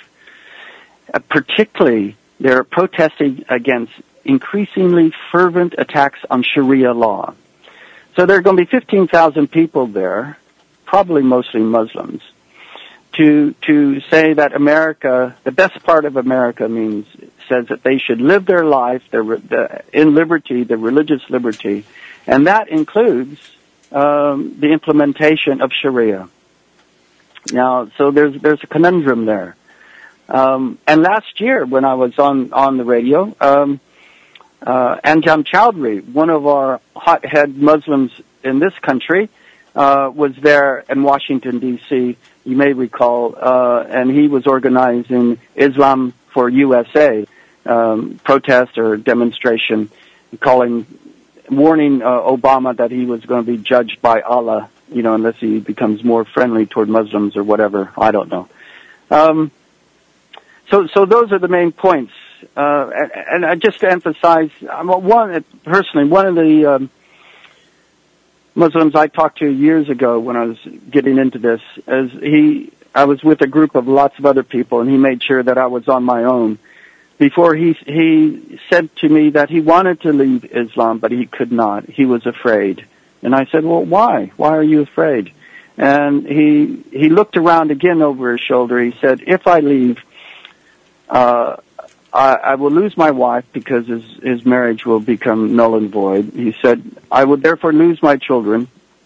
Uh, particularly, they're protesting against increasingly fervent attacks on Sharia law. So there are going to be fifteen thousand people there, probably mostly Muslims, to to say that America, the best part of America means, says that they should live their life their, the, in liberty, the religious liberty, and that includes um, the implementation of Sharia. Now, so there's there's a conundrum there. Um, and last year, when I was on on the radio, um, uh, Anjam Chowdhury, one of our hothead Muslims in this country, uh, was there in Washington D C. You may recall, uh, and he was organizing Islam for U S A. Um, protest or demonstration, calling, warning uh, Obama that he was going to be judged by Allah, you know, unless he becomes more friendly toward Muslims or whatever. I don't know. Um, so, so those are the main points. Uh, and, and just to emphasize, I'm one personally, one of the um, Muslims I talked to years ago when I was getting into this, is he. I was with a group of lots of other people, and he made sure that I was on my own. Before he he said to me that he wanted to leave Islam, but he could not. He was afraid. And I said, well, why? Why are you afraid? And he he looked around again over his shoulder. He said, if I leave, uh, I, I will lose my wife because his, his marriage will become null and void. He said, I would therefore lose my children.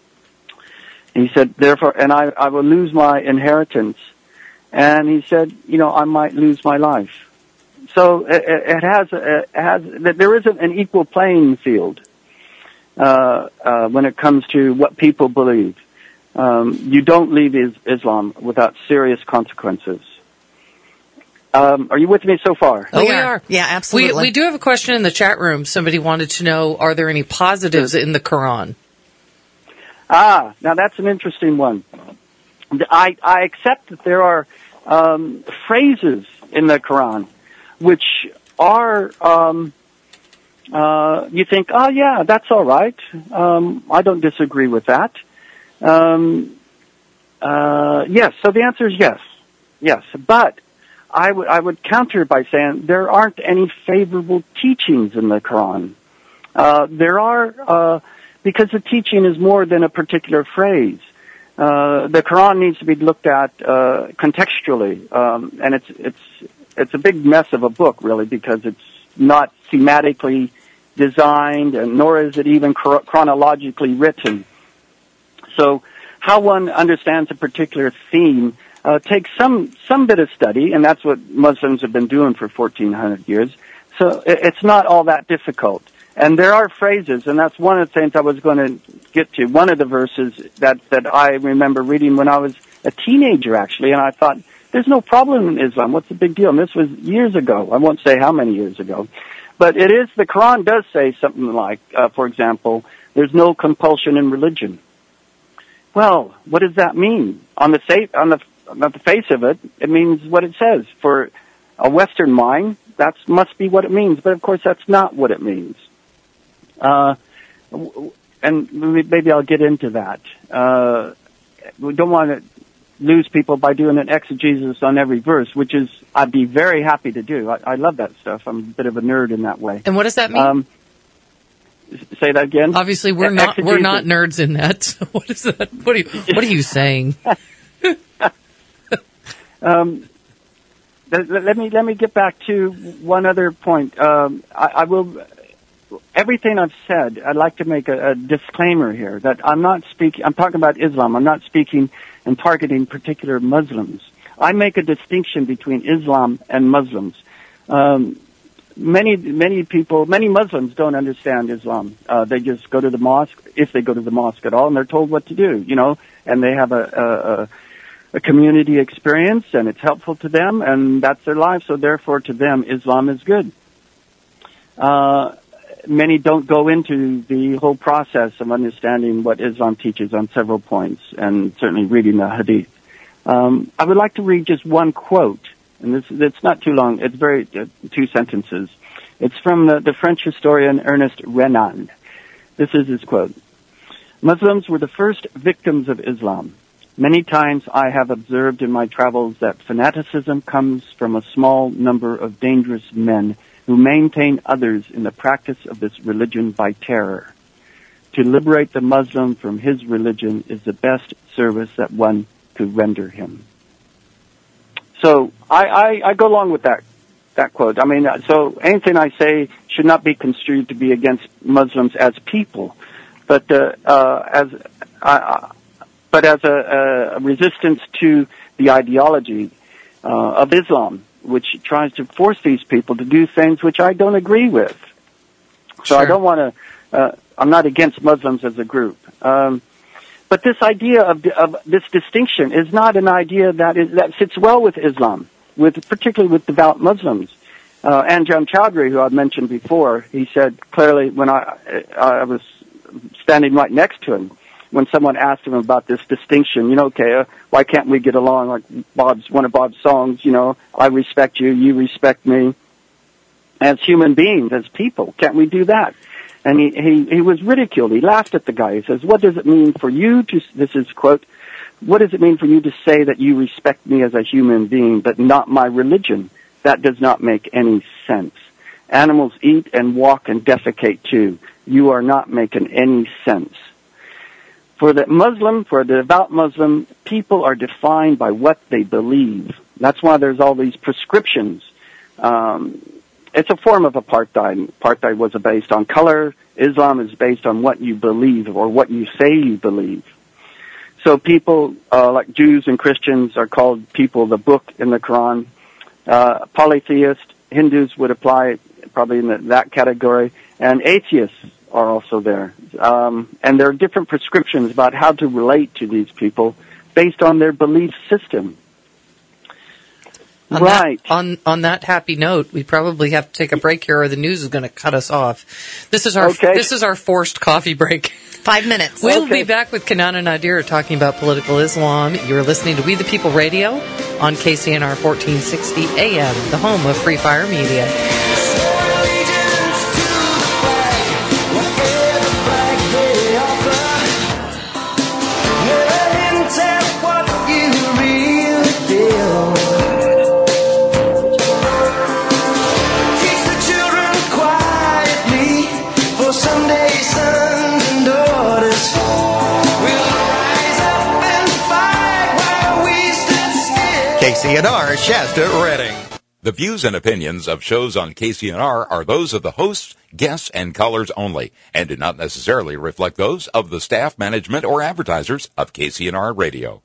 He said, therefore, and I, I will lose my inheritance. And he said, you know, I might lose my life. So it, it has, it has, there isn't an equal playing field uh, uh, when it comes to what people believe. Um, you don't leave is, Islam without serious consequences. Um, are you with me so far? Oh, we are. Yeah, absolutely. We, we do have a question in the chat room. Somebody wanted to know, are there any positives in the Quran? Ah, now that's an interesting one. I, I accept that there are um, phrases in the Quran which are, um, uh, you think, oh yeah, that's all right. Um, I don't disagree with that. Um, uh, yes, so the answer is yes. Yes, but I would I would counter by saying there aren't any favorable teachings in the Quran. Uh, there are, uh, because the teaching is more than a particular phrase. Uh, the Quran needs to be looked at, uh, contextually, um, and it's, it's, It's a big mess of a book, really, because it's not thematically designed, and nor is it even chro- chronologically written. So how one understands a particular theme uh, takes some, some bit of study, and that's what Muslims have been doing for fourteen hundred years. So it, it's not all that difficult. And there are phrases, and that's one of the things I was going to get to. One of the verses that, that I remember reading when I was a teenager, actually, and I thought, there's no problem in Islam. What's the big deal? And this was years ago. I won't say how many years ago. But it is, the Quran does say something like, uh, for example, there's no compulsion in religion. Well, what does that mean? On the, sa- on the, on the face of it, it means what it says. For a Western mind, that must be what it means. But of course, that's not what it means. Uh, and maybe I'll get into that. Uh, we don't want to lose people by doing an exegesis on every verse, which is, I'd be very happy to do. I, I love that stuff. I'm a bit of a nerd in that way. And what does that mean? Um, say that again. Obviously, we're not Exegesis. we're not nerds in that. So what is that? What are you What are you saying? um, let, let me let me get back to one other point. Um, I, I will. Everything I've said, I'd like to make a, a disclaimer here that I'm not speaking. I'm talking about Islam. I'm not speaking and targeting particular Muslims. I make a distinction between Islam and Muslims. Um, many many people, many Muslims don't understand Islam. Uh, they just go to the mosque, if they go to the mosque at all, and they're told what to do, you know, and they have a, a, a a community experience, and it's helpful to them, and that's their life, so therefore to them, Islam is good. Uh, many don't go into the whole process of understanding what Islam teaches on several points, and certainly reading the Hadith. Um, I would like to read just one quote, and this, it's not too long, it's very, uh, two sentences. It's from the, the French historian Ernest Renan. This is his quote. Muslims were the first victims of Islam. Many times I have observed in my travels that fanaticism comes from a small number of dangerous men who maintain others in the practice of this religion by terror. To liberate the Muslim from his religion is the best service that one could render him. So I, I, I go along with that that quote. I mean, so anything I say should not be construed to be against Muslims as people, but uh, uh, as uh, but as a, a resistance to the ideology uh, of Islam, which tries to force these people to do things which I don't agree with. So Sure. I don't want to. Uh, I'm not against Muslims as a group. Um, But this idea of, of this distinction is not an idea that is, that fits well with Islam, with particularly with devout Muslims. Uh, Anjan Chowdhury, who I've mentioned before, he said clearly when I I was standing right next to him, when someone asked him about this distinction, you know, okay, uh, why can't we get along like Bob's one of Bob's songs? You know, I respect you, you respect me, as human beings, as people. Can't we do that? And he, he, he was ridiculed. He laughed at the guy. He says, what does it mean for you to, this is quote, what does it mean for you to say that you respect me as a human being, but not my religion? That does not make any sense. Animals eat and walk and defecate too. You are not making any sense. For the Muslim, for the devout Muslim, people are defined by what they believe. That's why there's all these prescriptions. Um, It's a form of apartheid. Apartheid was based on color. Islam is based on what you believe or what you say you believe. So people uh, like Jews and Christians are called people of the book in the Quran. Uh, polytheist, Hindus would apply probably in the, that category. And atheists are also there. Um, and there are different prescriptions about how to relate to these people based on their belief system. On Right. That, on on that happy note, we probably have to take a break here, or the news is going to cut us off. This is our Okay. this is our forced coffee break. Five minutes. We'll Okay. be back with Kanan and Nadir talking about political Islam. You're listening to We the People Radio on K C N R fourteen sixty A M, the home of Free Fire Media. K C N R, Shasta, Redding. The views and opinions of shows on K C N R are those of the hosts, guests, and callers only, and do not necessarily reflect those of the staff, management, or advertisers of K C N R Radio.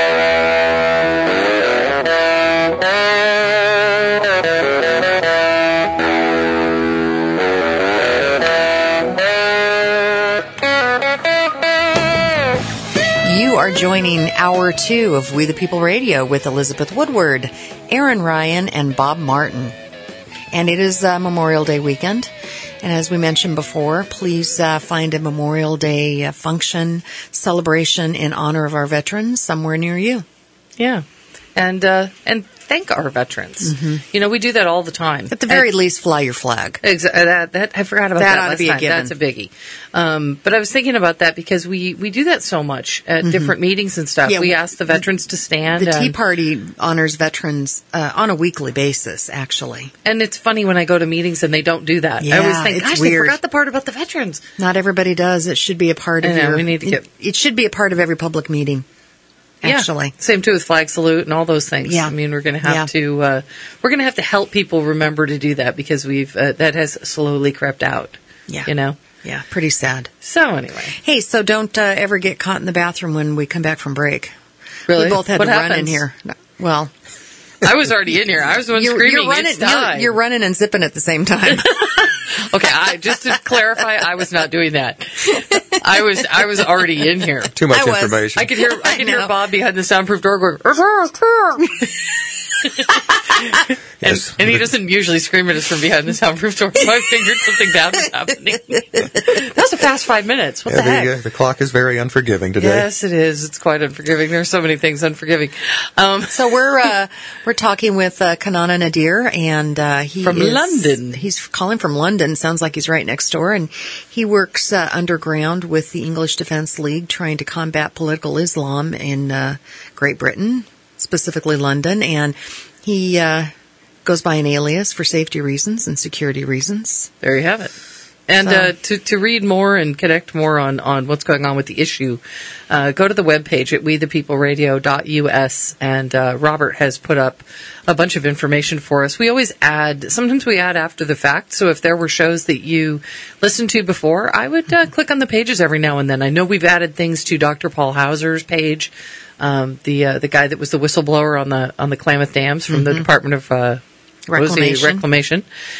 You are joining Hour two of We the People Radio with Elizabeth Woodward, Aaron Ryan, and Bob Martin. And it is uh, Memorial Day weekend. And as we mentioned before, please uh, find a Memorial Day uh, function, celebration in honor of our veterans somewhere near you. Yeah. And uh, and thank our veterans. Mm-hmm. You know, we do that all the time. At the very and, least, fly your flag. Exactly. That, that, I forgot about that. That That ought to be time. a given. That's a biggie. Um, but I was thinking about that because we, we do that so much at mm-hmm. different meetings and stuff. Yeah, we ask the veterans to stand. The Tea and, Party honors veterans uh, on a weekly basis, actually. And it's funny when I go to meetings and they don't do that. Yeah, I always think, it's gosh, weird. they forgot the part about the veterans. Not everybody does. It should be a part of I know, your... we need to get... It, it should be a part of every public meeting. Actually, yeah. Same too with flag salute and all those things. Yeah. I mean, we're going to have yeah. to uh, we're going to have to help people remember to do that because we've uh, that has slowly crept out. Yeah, you know. Yeah, pretty sad. So anyway, hey, so don't uh, ever get caught in the bathroom when we come back from break. Really, we both had what to happens? run in here. Well, I was already in here. I was the one you're, screaming. You're running, it's time. You're, you're running and zipping at the same time. Okay, I, just to clarify, I was not doing that. I was I was already in here. Too much I was. information. I could hear I could I hear Bob behind the soundproof door going. and, Yes. and he doesn't usually scream at us from behind the soundproof door, so I figured something bad was happening. That was a fast five minutes. What yeah, the heck? The, uh, the clock is very unforgiving today. Yes, it is. It's quite unforgiving. There are so many things unforgiving. Um, So we're uh, we're talking with uh, Kanana Nadir, and uh, he From is, London. He's calling from London. Sounds like he's right next door, and he works uh, underground with the English Defence League, trying to combat political Islam in uh, Great Britain, specifically London, and he uh, goes by an alias for safety reasons and security reasons. There you have it. And So- uh, to, to read more and connect more on, on what's going on with the issue, uh, go to the webpage at we the people radio dot u s, and uh, Robert has put up a bunch of information for us. We always add, sometimes we add after the fact, so if there were shows that you listened to before, I would uh, click on the pages every now and then. I know we've added things to Doctor Paul Hauser's page, um, the uh, the guy that was the whistleblower on the on the Klamath Dams from Mm-hmm. the Department of uh, what was he? Reclamation. Reclamation.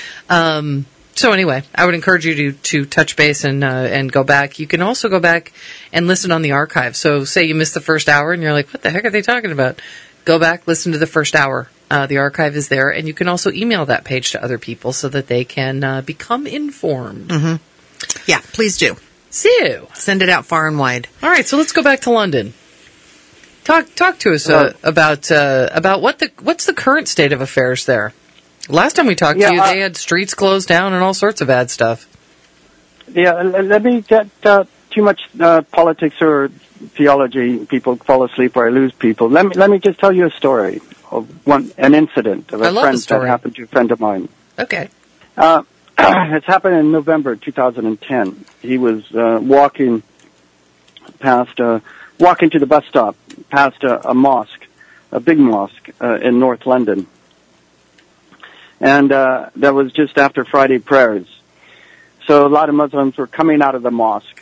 Um, So anyway, I would encourage you to, to touch base and uh, and go back. You can also go back and listen on the archive. So say you missed the first hour and you're like, what the heck are they talking about? Go back, listen to the first hour. Uh, the archive is there. And you can also email that page to other people so that they can uh, become informed. Mm-hmm. Yeah, please do. So, Send it out far and wide. all right, so let's go back to London. Talk talk to us uh, about uh, about what the what's the current state of affairs there. Last time we talked Yeah, to you, uh, they had streets closed down and all sorts of bad stuff. Yeah, l- let me get uh, too much uh, politics or theology. People fall asleep or I lose people. Let me let me just tell you a story of one an incident of I a love friend the story. that happened to a friend of mine. Okay. Uh, it's happened in November two thousand ten. He was uh, walking past uh, walking to the bus stop past a, a mosque, a big mosque uh, in North London. And uh, that was just after Friday prayers. So a lot of Muslims were coming out of the mosque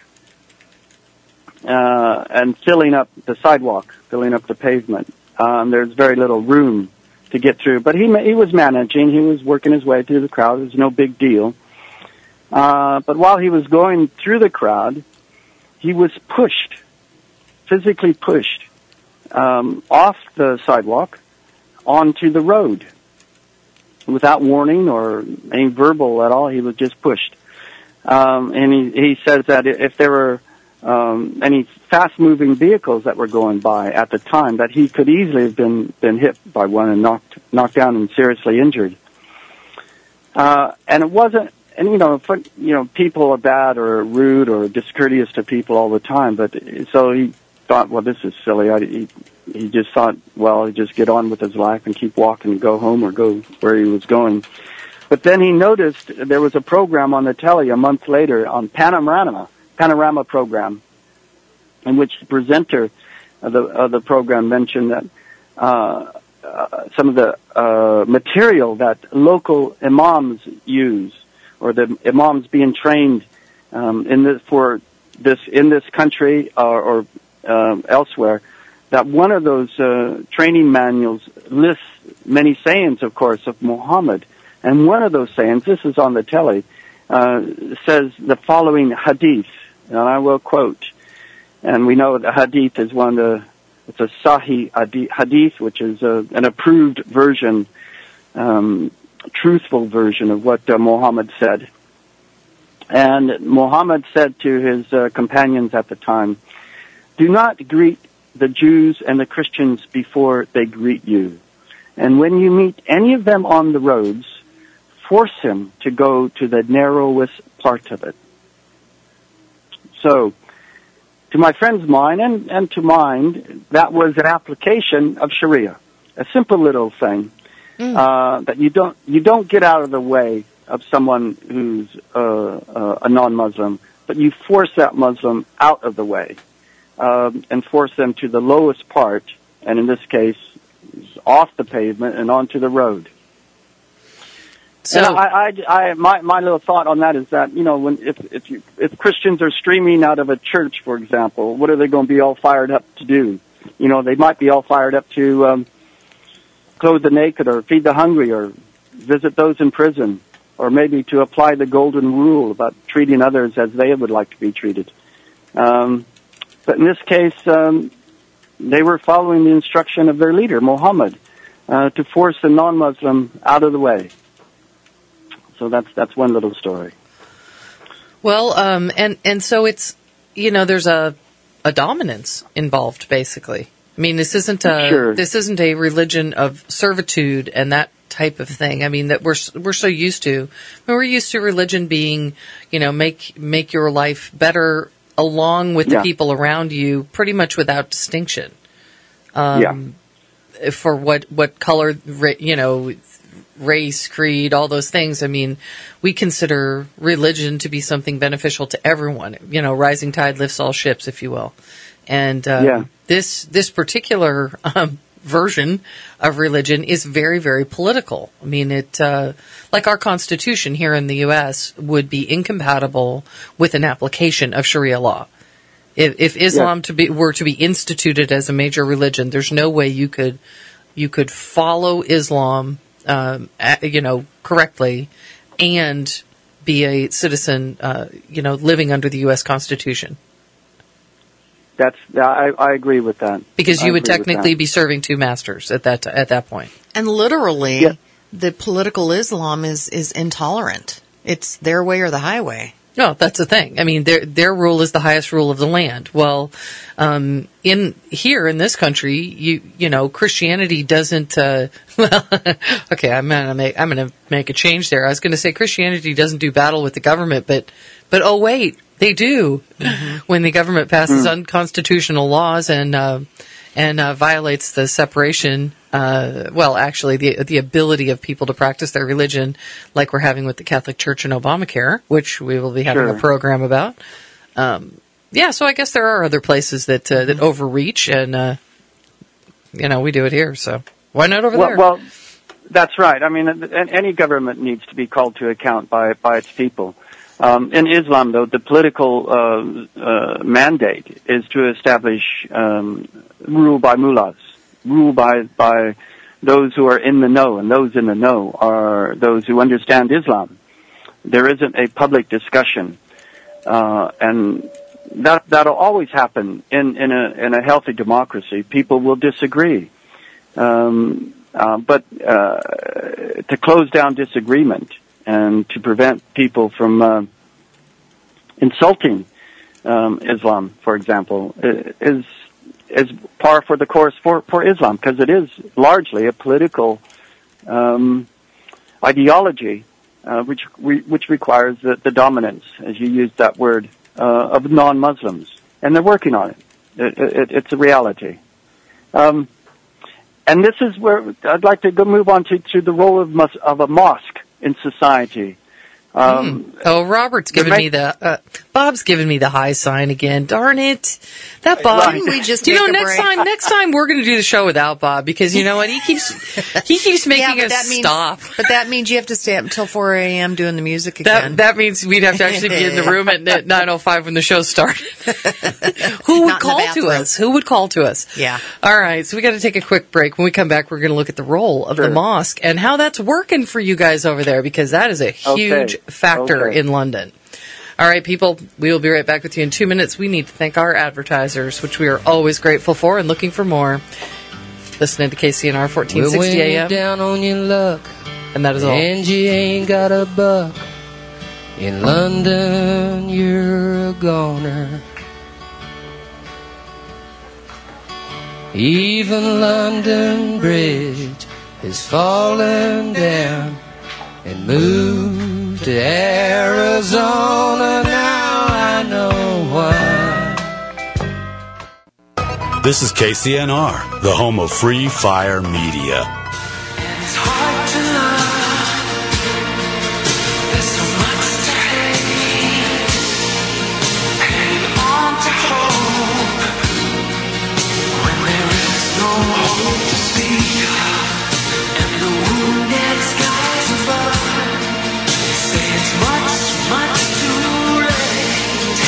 uh, and filling up the sidewalk, filling up the pavement. Um, there's very little room to get through. But he he was managing. He was working his way through the crowd. It was no big deal. Uh, but while he was going through the crowd, he was pushed, physically pushed, um, off the sidewalk onto the road. Without warning or any verbal at all, he was just pushed. Um, and he, he says that if there were um, any fast-moving vehicles that were going by at the time, that he could easily have been, been hit by one and knocked knocked down and seriously injured. Uh, and it wasn't, and you know, for, you know, people are bad or rude or discourteous to people all the time. But so he thought, well, this is silly. I, he, he just thought, well, he'd just get on with his life and keep walking and go home or go where he was going. But then he noticed there was a program on the telly a month later on Panorama, Panorama program, in which the presenter of the, of the program mentioned that uh, uh, some of the uh, material that local imams use or the imams being trained um, in this for this in this country or, or um, elsewhere, that one of those uh, training manuals lists many sayings, of course, of Muhammad, and one of those sayings, this is on the telly, uh, says the following hadith, and I will quote. And we know the hadith is one of the, it's a Sahih hadith, which is a, an approved version, um, truthful version of what uh, Muhammad said. And Muhammad said to his uh, companions at the time, "Do not greet the Jews and the Christians before they greet you. And when you meet any of them on the roads, force him to go to the narrowest part of it." So, to my friend's mind and, and to mine, that was an application of Sharia, a simple little thing mm. uh, that you don't you don't get out of the way of someone who's uh, uh, a non-Muslim, but you force that Muslim out of the way um, and force them to the lowest part, and in this case, off the pavement and onto the road. So and I, I, I, my, my little thought on that is that, you know, when if if, you, if Christians are streaming out of a church, for example, what are they going to be all fired up to do? You know, they might be all fired up to um, clothe the naked, or feed the hungry, or visit those in prison, or maybe to apply the golden rule about treating others as they would like to be treated. Um, but in this case, um, they were following the instruction of their leader, Muhammad, uh, to force the non-Muslim out of the way. So that's that's one little story. Well, um, and and so it's, you know, there's a a dominance involved, basically. I mean, this isn't a sure. this isn't a religion of servitude and that type of thing. I mean, that we're we're so used to. I mean, we're used to religion being, you know, make make your life better along with yeah. the people around you, pretty much without distinction. Um, yeah. For what what color, you know, race, creed, all those things. I mean, we consider religion to be something beneficial to everyone. You know, rising tide lifts all ships, if you will. And uh, yeah. this this particular um, version of religion is very, very political. I mean, it uh, like our Constitution here in the U S would be incompatible with an application of Sharia law. If, if Islam yeah. to be were to be instituted as a major religion, there's no way you could you could follow Islam, um, you know, correctly, and be a citizen, uh, you know, living under the U S Constitution. That's I, I agree with that. Because you I would technically be serving two masters at that at that point. And literally, yeah. the political Islam is, is intolerant. It's their way or the highway. No, that's the thing. I mean, their their rule is the highest rule of the land. Well, um, in here in this country, you you know, Christianity doesn't. Uh, well, okay, I'm gonna make I'm gonna make a change there. I was gonna say Christianity doesn't do battle with the government, but but oh wait, they do. Mm-hmm. When the government passes mm. unconstitutional laws and uh, and uh, violates the separation. Uh, well, actually, the the ability of people to practice their religion, like we're having with the Catholic Church and Obamacare, which we will be having sure. a program about. Um, yeah, so I guess there are other places that uh, that overreach, and uh, you know, we do it here. So why not over well, there? Well, that's right. I mean, any government needs to be called to account by by its people. Um, in Islam, though, the political uh, uh, mandate is to establish um, rule by mullahs. Rule by by those who are in the know, and those in the know are those who understand Islam. There isn't a public discussion, uh, and that that'll always happen in in a in a healthy democracy. People will disagree, um, uh, but uh, to close down disagreement and to prevent people from uh, insulting um, Islam, for example, is. is par for the course for, for Islam, because it is largely a political um, ideology, uh, which re, which requires the, the dominance, as you used that word, uh, of non-Muslims, and they're working on it. it, it it's a reality, um, and this is where I'd like to go move on to, to the role of mus- of a mosque in society. Um, mm. Oh, Robert's giving make- me the, uh, Bob's giving me the high sign again. Darn it. That Bob. Didn't we just you take know, a next break? time, next time we're going to do the show without Bob because you know what? He keeps, he keeps making yeah, but us that means, stop. But that means you have to stay up until four a.m. doing the music again. That, that means we'd have to actually be in the room at, at nine oh five when the show started. Who would Not in the call to bathroom. us? Who would call to us? Yeah. All right, so we got to take a quick break. When we come back, we're going to look at the role of Sure. the mosque and how that's working for you guys over there because that is a huge Okay. factor Okay. in London. All right, people, we will be right back with you in two minutes. We need to thank our advertisers, which we are always grateful for and looking for more. Listening to K C N R fourteen sixty Well, when A you're M. down on your luck, And that is all. and you ain't got a buck. In London, you're a goner. Even London Bridge has fallen down and moved to Arizona. Now I know why. This is K C N R, the home of free fire media. It's hard to love. There's so much to hate. Hang on to hope when there is no hope to speak of, and the wounded skies above say it's much, much too late.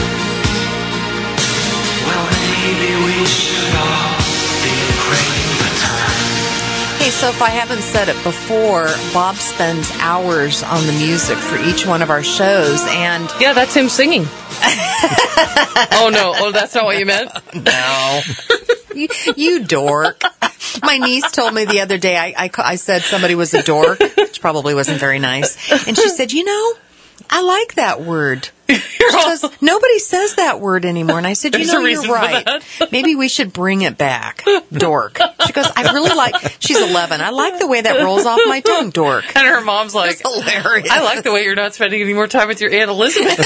Well, maybe we should all be praying for time. Hey, so if I haven't said it before, Bob spends hours on the music for each one of our shows, and Yeah, that's him singing. Oh, no. Oh, that's not what you meant? no, you, you dork. My niece told me the other day, I, I, ca- I said somebody was a dork, which probably wasn't very nice, and she said, you know, I like that word. She goes, nobody says that word anymore. And I said, you There's know, a reason you're for right. that. Maybe we should bring it back. Dork. She goes, I really like, she's eleven. I like the way that rolls off my tongue, dork. And her mom's like, It's hilarious. I like the way you're not spending any more time with your Aunt Elizabeth.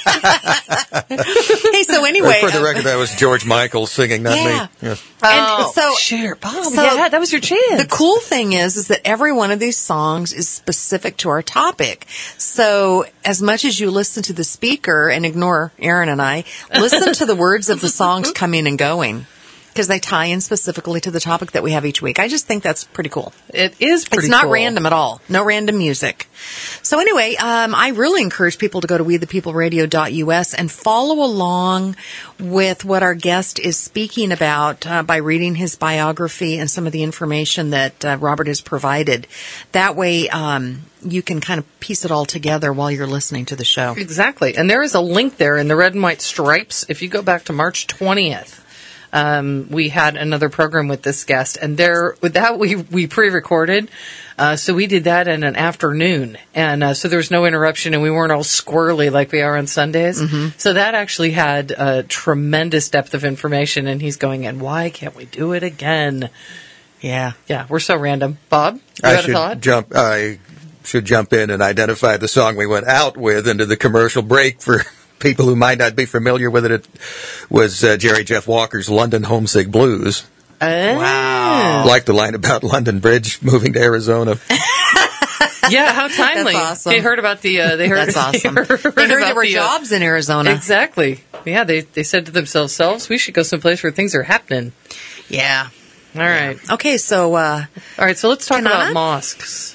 Hey, so anyway. For the uh, record, that was George Michael singing, not Yeah. me. Yes. And Oh, so, sure, Bob. so yeah, that was your chance. The cool thing is, is that every one of these songs is specific to our topic. So as much as you listen to the speaker and ignore Aaron and I, listen to the words of the songs coming and going because they tie in specifically to the topic that we have each week. I just think that's pretty cool. It is pretty It's not cool. random at all. No random music. So anyway, um, I really encourage people to go to we the people radio dot U S and follow along with what our guest is speaking about uh, by reading his biography and some of the information that uh, Robert has provided. That way, um, you can kind of piece it all together while you're listening to the show. Exactly. And there is a link there in the red and white stripes. If you go back to March twentieth, um, we had another program with this guest, and there, with that we, we pre-recorded. Uh, so we did that in an afternoon. And, uh, so there was no interruption and we weren't all squirrely like we are on Sundays. Mm-hmm. So that actually had a tremendous depth of information, and he's going, and why can't we do it again? Yeah. Yeah, we're so random. Bob, you I had a should thought? jump. I should jump in and identify the song we went out with into the commercial break for people who might not be familiar with it. It was uh, Jerry Jeff Walker's "London Homesick Blues." Oh. Wow. Like the line about London Bridge moving to Arizona. Yeah, how timely. That's awesome. They heard about the, uh, they heard, That's awesome. They heard, They heard about there were the, uh, jobs in Arizona. Exactly. Yeah, they, they said to themselves, "Selves, we should go someplace where things are happening." Yeah. All right. Okay, so uh, All right, so let's talk Kanana? about mosques.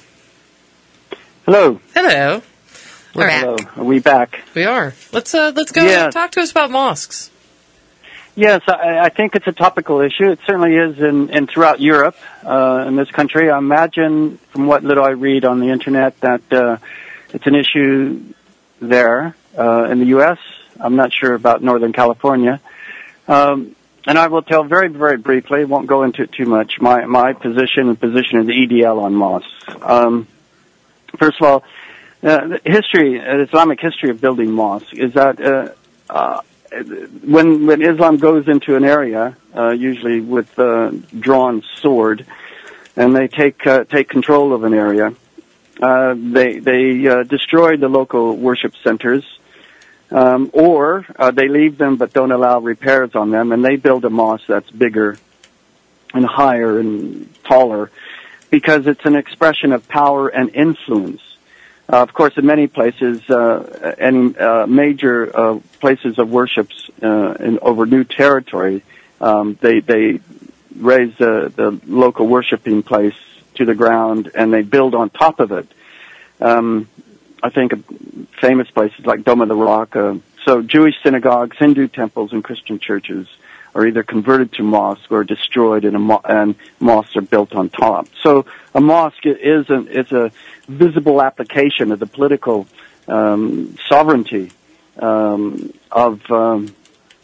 Hello. Hello. we're All back. Hello. Are we back? We are. Let's, uh, let's go Yeah. talk to us about mosques. Yes, I, I think it's a topical issue. It certainly is in, in throughout Europe, uh, in this country. I imagine, from what little I read on the internet, that uh, it's an issue there uh, in the U S. I'm not sure about Northern California. Um, and I will tell very, very briefly, won't go into it too much, my, my position and position of the E D L on mosques. Um, first of all, uh, the history, uh, Islamic history of building mosques is that uh, uh, when when Islam goes into an area, uh, usually with uh, drawn sword, and they take uh, take control of an area, uh, they they uh, destroy the local worship centers, um, or uh, they leave them but don't allow repairs on them, and they build a mosque that's bigger and higher and taller, because it's an expression of power and influence. Uh, of course, in many places, uh, any uh, major uh, places of worships uh, in, over new territory, um, they they raise the, the local worshiping place to the ground and they build on top of it. Um, I think of famous places like Dome of the Rock. Uh, so Jewish synagogues, Hindu temples, and Christian churches are either converted to mosques or destroyed, and, a mo- and mosques are built on top. So a mosque is a, is a visible application of the political um, sovereignty um, of um,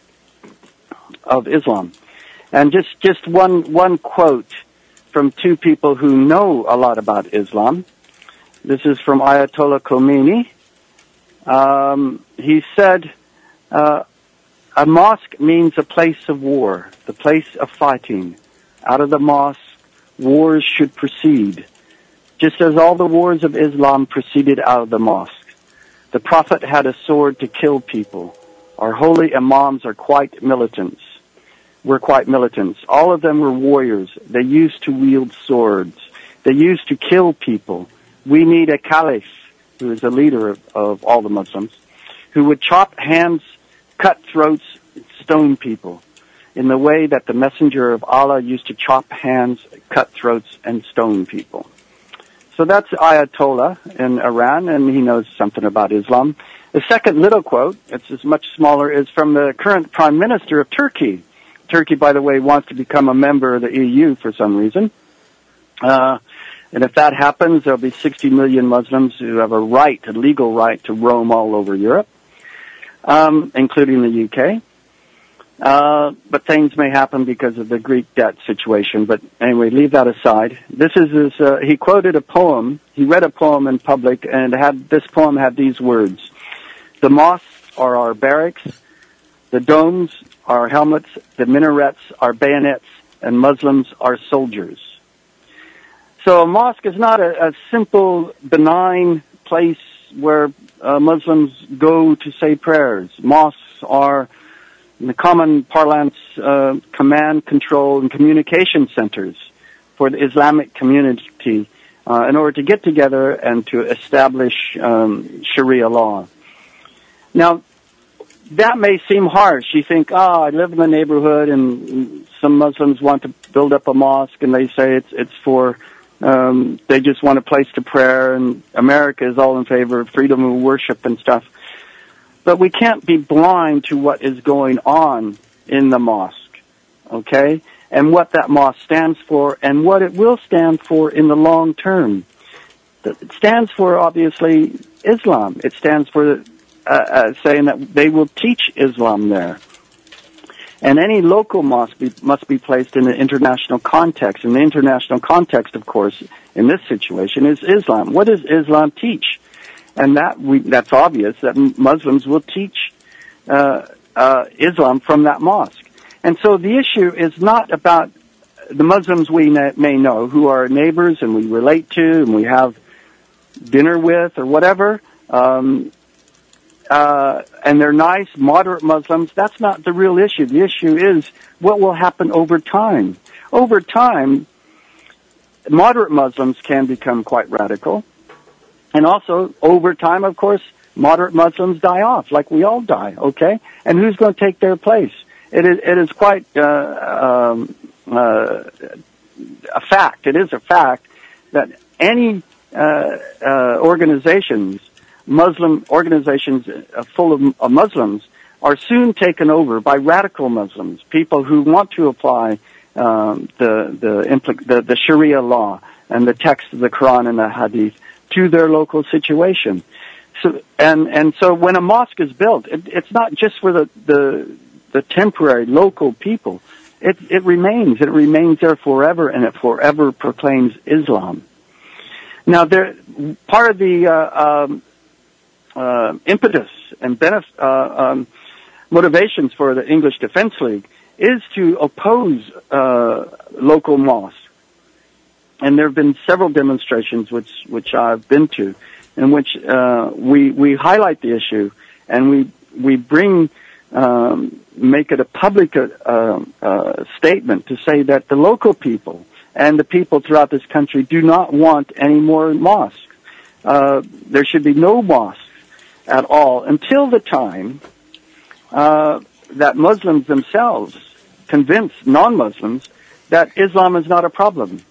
of Islam. And just just one one quote from two people who know a lot about Islam. This is from Ayatollah Khomeini. Um, he said, uh, a mosque means a place of war, the place of fighting. Out of the mosque, wars should proceed, just as all the wars of Islam proceeded out of the mosque. The Prophet had a sword to kill people. Our holy imams are quite militants. We're quite militants. All of them were warriors. They used to wield swords. They used to kill people. We need a caliph, who is the leader of, of all the Muslims, who would chop hands, cut throats, stone people, in the way that the messenger of Allah used to chop hands, cut throats, and stone people. So that's Ayatollah in Iran, and he knows something about Islam. The second little quote, it's much smaller, is from the current Prime Minister of Turkey. Turkey, by the way, wants to become a member of the E U for some reason. Uh, and if that happens, there'll be sixty million Muslims who have a right, a legal right, to roam all over Europe, um, including the U K. Uh, but things may happen because of the Greek debt situation. But anyway, leave that aside. This is his, uh, he quoted a poem. He read a poem in public, and had this poem had these words: "The mosques are our barracks, the domes are helmets, the minarets are bayonets, and Muslims are soldiers." So a mosque is not a, a simple, benign place where uh, Muslims go to say prayers. Mosques are, in the common parlance, uh, command, control, and communication centers for the Islamic community uh, in order to get together and to establish um, Sharia law. Now, that may seem harsh. You think, oh, I live in the neighborhood and some Muslims want to build up a mosque and they say it's it's for, um, they just want a place to pray, and America is all in favor of freedom of worship and stuff. But we can't be blind to what is going on in the mosque, okay? And what that mosque stands for and what it will stand for in the long term. It stands for, obviously, Islam. It stands for uh, uh, saying that they will teach Islam there. And any local mosque be, must be placed in an international context. And the international context, of course, in this situation is Islam. What does Islam teach? And that we, that's obvious that Muslims will teach uh, uh, Islam from that mosque. And so the issue is not about the Muslims we na- may know, who are neighbors and we relate to and we have dinner with or whatever, um, uh, and they're nice, moderate Muslims. That's not the real issue. The issue is what will happen over time. Over time, moderate Muslims can become quite radical. And also, over time, of course, moderate Muslims die off, like we all die, okay? And who's going to take their place? It is, it is quite uh, um, uh, a fact. It is a fact that any uh, uh, organizations, Muslim organizations uh, full of uh, Muslims, are soon taken over by radical Muslims, people who want to apply um, the, the, impl- the the Sharia law and the text of the Quran and the Hadith to their local situation. So, and, and so when a mosque is built, it, it's not just for the, the, the temporary local people. It, it remains. It remains there forever, and it forever proclaims Islam. Now, there, part of the, uh, um, uh, impetus and benef- uh, um, motivations for the English Defense League is to oppose, uh, local mosques. And there have been several demonstrations which, which I've been to, in which uh, we we highlight the issue and we we bring um, make it a public uh, uh, statement to say that the local people and the people throughout this country do not want any more mosques. uh, there should be no mosques at all until the time uh, that Muslims themselves convince non-Muslims that Islam is not a problem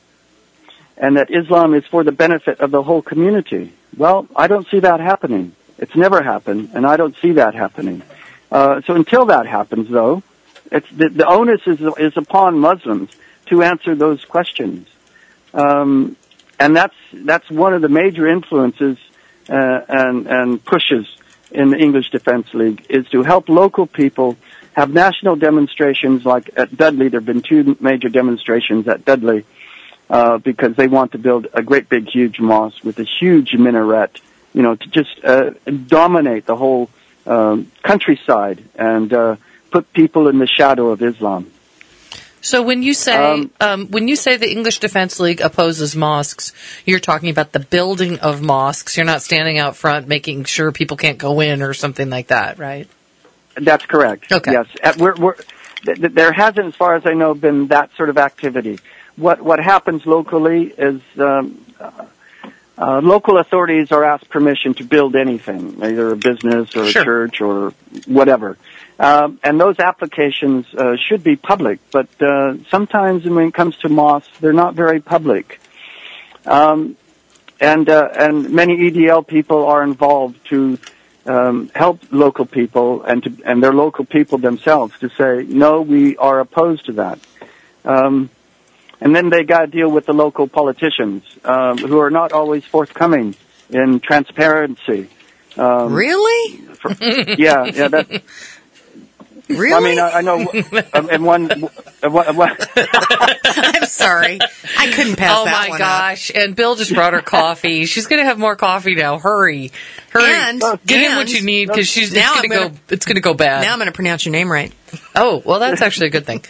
and that Islam is for the benefit of the whole community. Well, I don't see that happening. It's never happened, and I don't see that happening. Uh, so until that happens, though, it's the, the onus is, is upon Muslims to answer those questions. Um, and that's that's one of the major influences uh, and, and pushes in the English Defence League, is to help local people have national demonstrations. Like at Dudley, there have been two major demonstrations at Dudley uh, because they want to build a great big huge mosque with a huge minaret, you know, to just uh, dominate the whole um, countryside and uh, put people in the shadow of Islam. So when you say um, um, when you say the English Defence League opposes mosques, you're talking about the building of mosques. You're not standing out front making sure people can't go in or something like that, right? That's correct. Okay. Yes, At, we're, we're, th- th- there hasn't, as far as I know, been that sort of activity. What what happens locally is um, uh, uh, local authorities are asked permission to build anything, either a business or Sure. a church or whatever. Um, and those applications uh, should be public, but uh, sometimes when it comes to mosques, they're not very public. Um, and uh, and many E D L people are involved to um, help local people and to and their local people themselves to say, no, we are opposed to that. Um, and then they got to deal with the local politicians um, who are not always forthcoming in transparency. Um, Really? For, yeah, yeah. That, Really? I mean, I, I know. Um, and one, uh, one, one I'm sorry. I couldn't pass Oh that my one gosh! And Bill just brought her coffee. She's going to have more coffee now. Hurry, hurry! And- Get in and- what you need because she's Now it's I'm going to gonna- go. It's going to go bad. Now I'm going to pronounce your name right. Oh well, that's actually a good thing.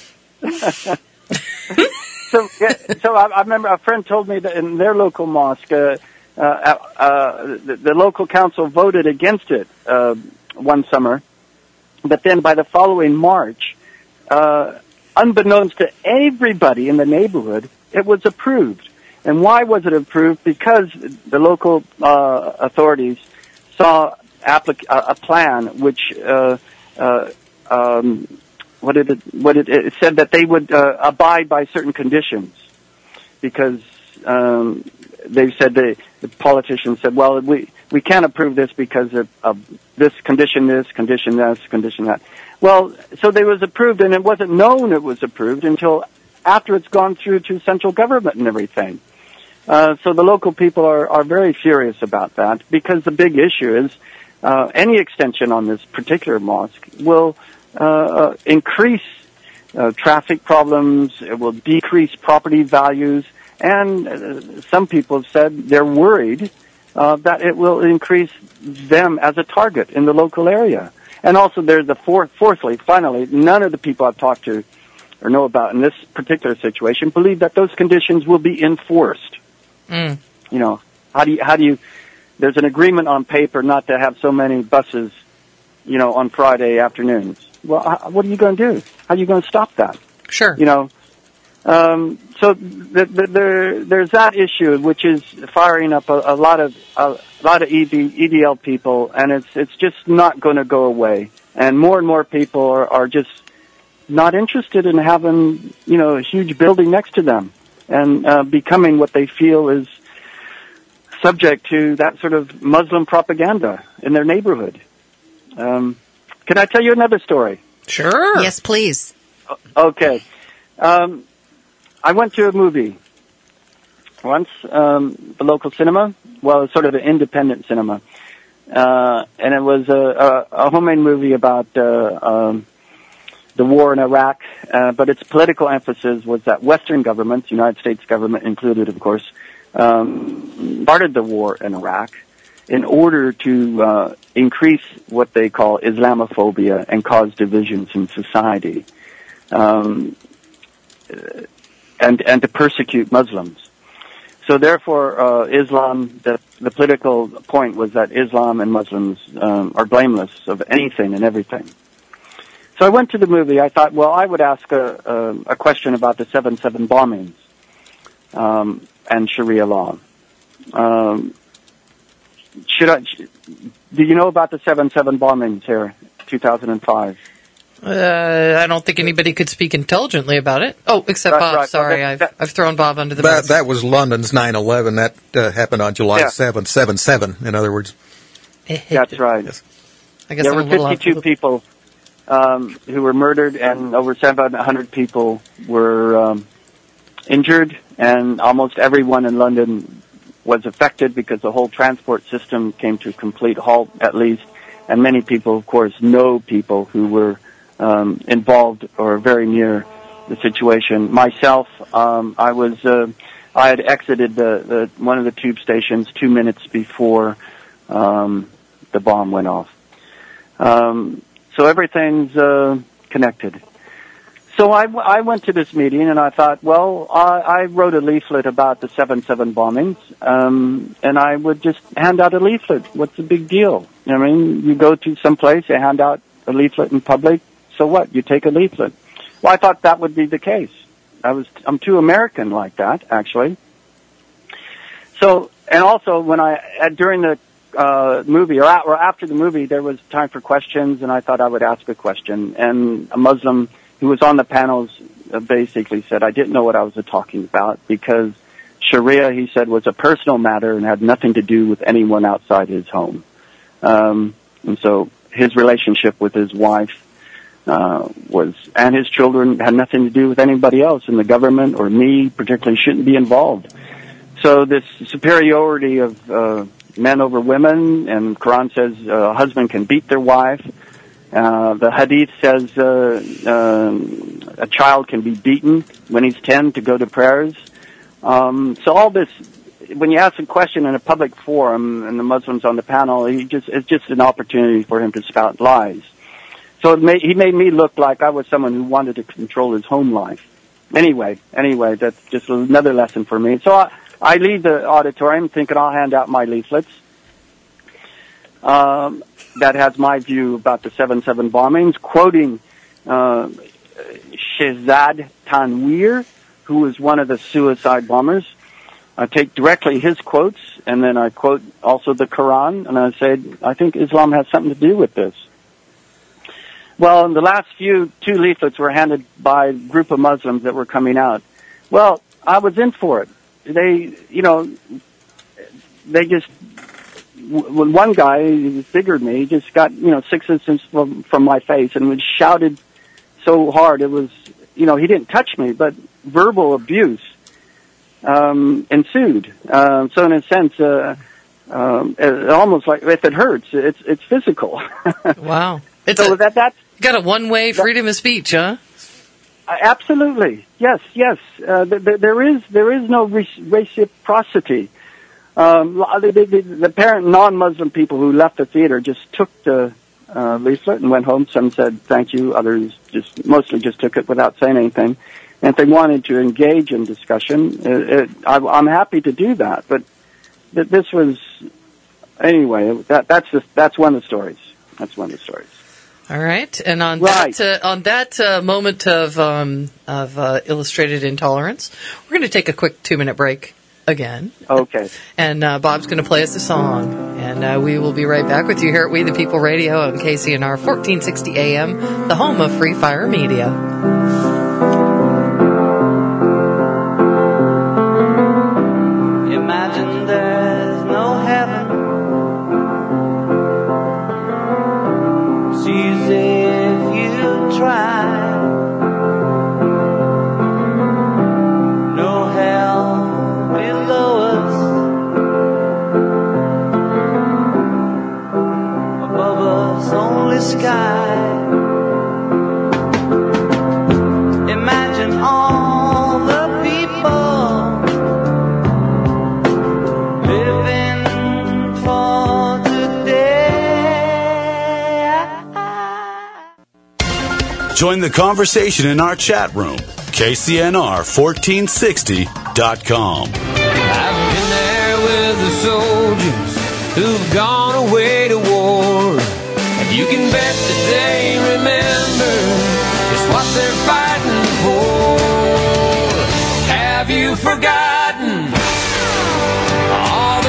so, yeah, so I, I remember a friend told me that in their local mosque, uh, uh, uh, the, the local council voted against it uh, one summer. But then by the following March, uh, unbeknownst to everybody in the neighborhood, it was approved. And why was it approved? Because the local uh, authorities saw applic- uh, a plan which uh, uh, um, what did it, what it, it said that they would uh, abide by certain conditions. Because um, they said the, the politicians said, well, we we can't approve this because of, of this condition, this condition, this condition, that. Well, so they was approved, and it wasn't known it was approved until after it's gone through to central government and everything. Uh, so the local people are, are very furious about that because the big issue is uh, any extension on this particular mosque will uh, uh, increase uh, traffic problems, it will decrease property values, and uh, some people have said they're worried uh, that it will increase them as a target in the local area. And also there's the fourth, fourthly, finally, none of the people I've talked to or know about in this particular situation believe that those conditions will be enforced. Mm. You know, how do you, how do you, there's an agreement on paper not to have so many buses, you know, on Friday afternoons. Well, how, what are you going to do? How are you going to stop that? Sure. You know, um, so the, the, there, there's that issue, which is firing up a, a lot of, a lot of E D L people, and it's, it's just not going to go away. And more and more people are, are just not interested in having, you know, a huge building next to them and uh, becoming what they feel is subject to that sort of Muslim propaganda in their neighborhood. Um, can I tell you another story? Sure. Yes, please. Okay. Um, I went to a movie once, um, the local cinema. Well, it's sort of an independent cinema. Uh, and it was a, a, a homemade movie about uh, um, the war in Iraq, uh, but its political emphasis was that Western governments, United States government included, of course, um, started the war in Iraq in order to uh, increase what they call Islamophobia and cause divisions in society, um, and and to persecute Muslims. So therefore, uh, Islam, the, the political point was that Islam and Muslims um, are blameless of anything and everything. So I went to the movie. I thought, well, I would ask a, a, a question about the seven seven bombings um, and Sharia law. Um, should I? Do you know about the seven seven bombings here, two thousand five? Uh, I don't think anybody could speak intelligently about it. Oh, except Right, Bob. right. Sorry, Well, I've that- I've thrown Bob under the That, bus. that was London's nine eleven. That uh, happened on July Yeah. seventh, seven seven, in other words. That's right. I guess There I'm were a little fifty-two out- people um, who were murdered, and over seven hundred people were um, injured, and almost everyone in London was affected because the whole transport system came to a complete halt, at least. And many people, of course, know people who were um, involved or very near the situation. Myself, um, I was, uh, I had exited the, the one of the tube stations two minutes before um, the bomb went off. Um, so everything's uh, connected. So I, I went to this meeting and I thought, well, I, I wrote a leaflet about the seven seven bombings, um, and I would just hand out a leaflet. What's the big deal? I mean, you go to some place, you hand out a leaflet in public. So what? You take a leaflet. Well, I thought that would be the case. I was, I'm too American like that, actually. So, and also when I, uh, during the uh, movie, or, at, or after the movie, there was time for questions, and I thought I would ask a question. And a Muslim who was on the panels uh, basically said, I didn't know what I was talking about because Sharia, he said, was a personal matter and had nothing to do with anyone outside his home. Um, and so his relationship with his wife uh, was, and his children had nothing to do with anybody else, and the government or me particularly shouldn't be involved. So this superiority of uh, men over women, and Quran says uh, a husband can beat their wife. Uh, the Hadith says uh, uh, a child can be beaten when he's ten to go to prayers. Um, so all this, when you ask a question in a public forum and the Muslims on the panel, he just it's just an opportunity for him to spout lies. So it made, he made me look like I was someone who wanted to control his home life. Anyway, anyway, that's just another lesson for me. So I, I leave the auditorium thinking I'll hand out my leaflets. Um, that has my view about the seven seven bombings, quoting uh, Shehzad Tanweer, who was one of the suicide bombers. I take directly his quotes, and then I quote also the Quran, and I say, I think Islam has something to do with this. Well, in the last few, two leaflets were handed by a group of Muslims that were coming out. Well, I was in for it. They, you know, they just, when one guy, he figured me, he just got, you know, six inches from, from my face and was shouted so hard, it was, you know, he didn't touch me, but verbal abuse um, ensued. Um, so in a sense, uh, um, it, almost like if it hurts, it's it's physical. Wow. It's so a, that that's got a one-way freedom of speech, huh? Uh, absolutely, yes, yes. Uh, th- th- there is there is no re- reciprocity. Um, the, the, the parent non-Muslim people who left the theater just took the uh, leaflet and went home. Some said thank you, others just mostly just took it without saying anything. And if they wanted to engage in discussion, it, it, I, I'm happy to do that. But th- this was anyway. That, that's just, that's one of the stories. That's one of the stories. All right, and on Right. that uh, on that uh, moment of um, of uh, illustrated intolerance, we're going to take a quick two minute break again. Okay. And uh, Bob's going to play us a song, and uh, we will be right back with you here at We the People Radio on K C N R fourteen sixty A M, the home of Free Fire Media. Imagine there's no heaven. See as if you try. No hell below us. Above us only sky. Imagine all the people living for today. Join the conversation in our chat room, K C N R fourteen sixty dot com. I've been there with the soldiers who've gone away to war, and you can bet that they remember just what they're fighting for. Have you forgotten all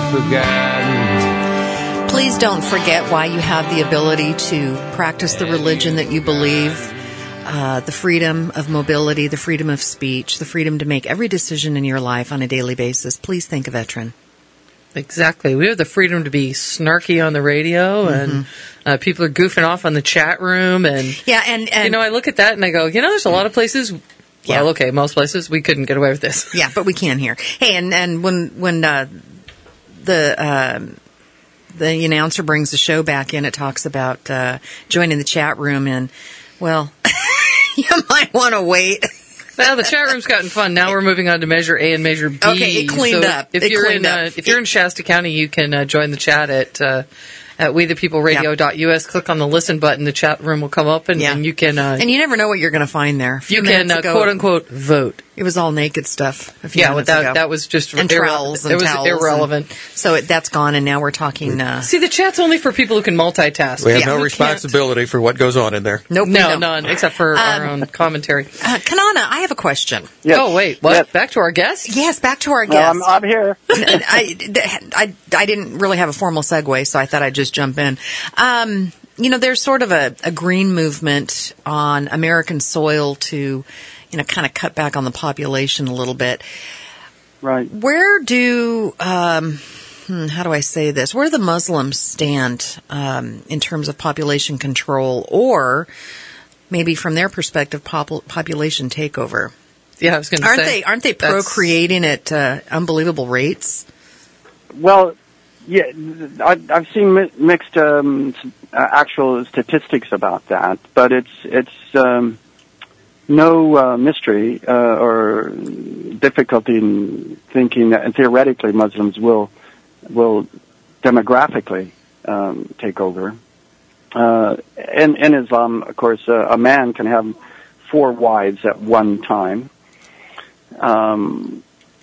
forgotten. Please don't forget why you have the ability to practice the religion that you believe, uh, the freedom of mobility, the freedom of speech, the freedom to make every decision in your life on a daily basis. Please thank a veteran. Exactly. We have the freedom to be snarky on the radio, mm-hmm. and uh, people are goofing off on the chat room. And, yeah, and, and, you know, I look at that and I go, you know, there's a lot of places... Yeah. Well, okay, most places we couldn't get away with this. Yeah, but we can here. Hey, and, and when when uh, the uh, the announcer brings the show back in, it talks about uh, joining the chat room, and, well, you might want to wait. Well, the chat room's gotten fun. Now we're moving on to Measure A and Measure B. Okay, it cleaned so up. If it you're in up. uh, if you're in Shasta County, you can uh, join the chat at uh, at we the people radio dot U S. Click on the listen button. The chat room will come up, and, yeah. and you can. Uh, and you never know what you're going to find there. You can uh, ago, quote unquote vote. It was all naked stuff. A few yeah, well, that ago. that was just and irre- trowels and it was towels irrelevant. And, so it, that's gone, and now we're talking. Uh, See, the chat's only for people who can multitask. We have yeah, no we responsibility can't. for what goes on in there. Nope, no, no, none except for um, our own commentary. Uh, Kanana, I have a question. Yes. Oh wait, what? Yes. Back to our guest? Yes, back to our No, guest. I'm, I'm here. I, I, I didn't really have a formal segue, so I thought I'd just jump in. Um, you know, there's sort of a, a green movement on American soil to, you know, kind of cut back on the population a little bit. Right. Where do, um, hmm, how do I say this? Where do the Muslims stand um, in terms of population control, or maybe from their perspective, popul- population takeover? Yeah, I was going to say. Aren't they aren't they procreating at uh, unbelievable rates? Well, yeah, I, I've seen mi- mixed um, uh, actual statistics about that, but it's it's um, no uh, mystery uh, or difficulty in thinking that theoretically Muslims will will demographically um, take over. Uh, in, in Islam, of course, uh, a man can have four wives at one time. Um,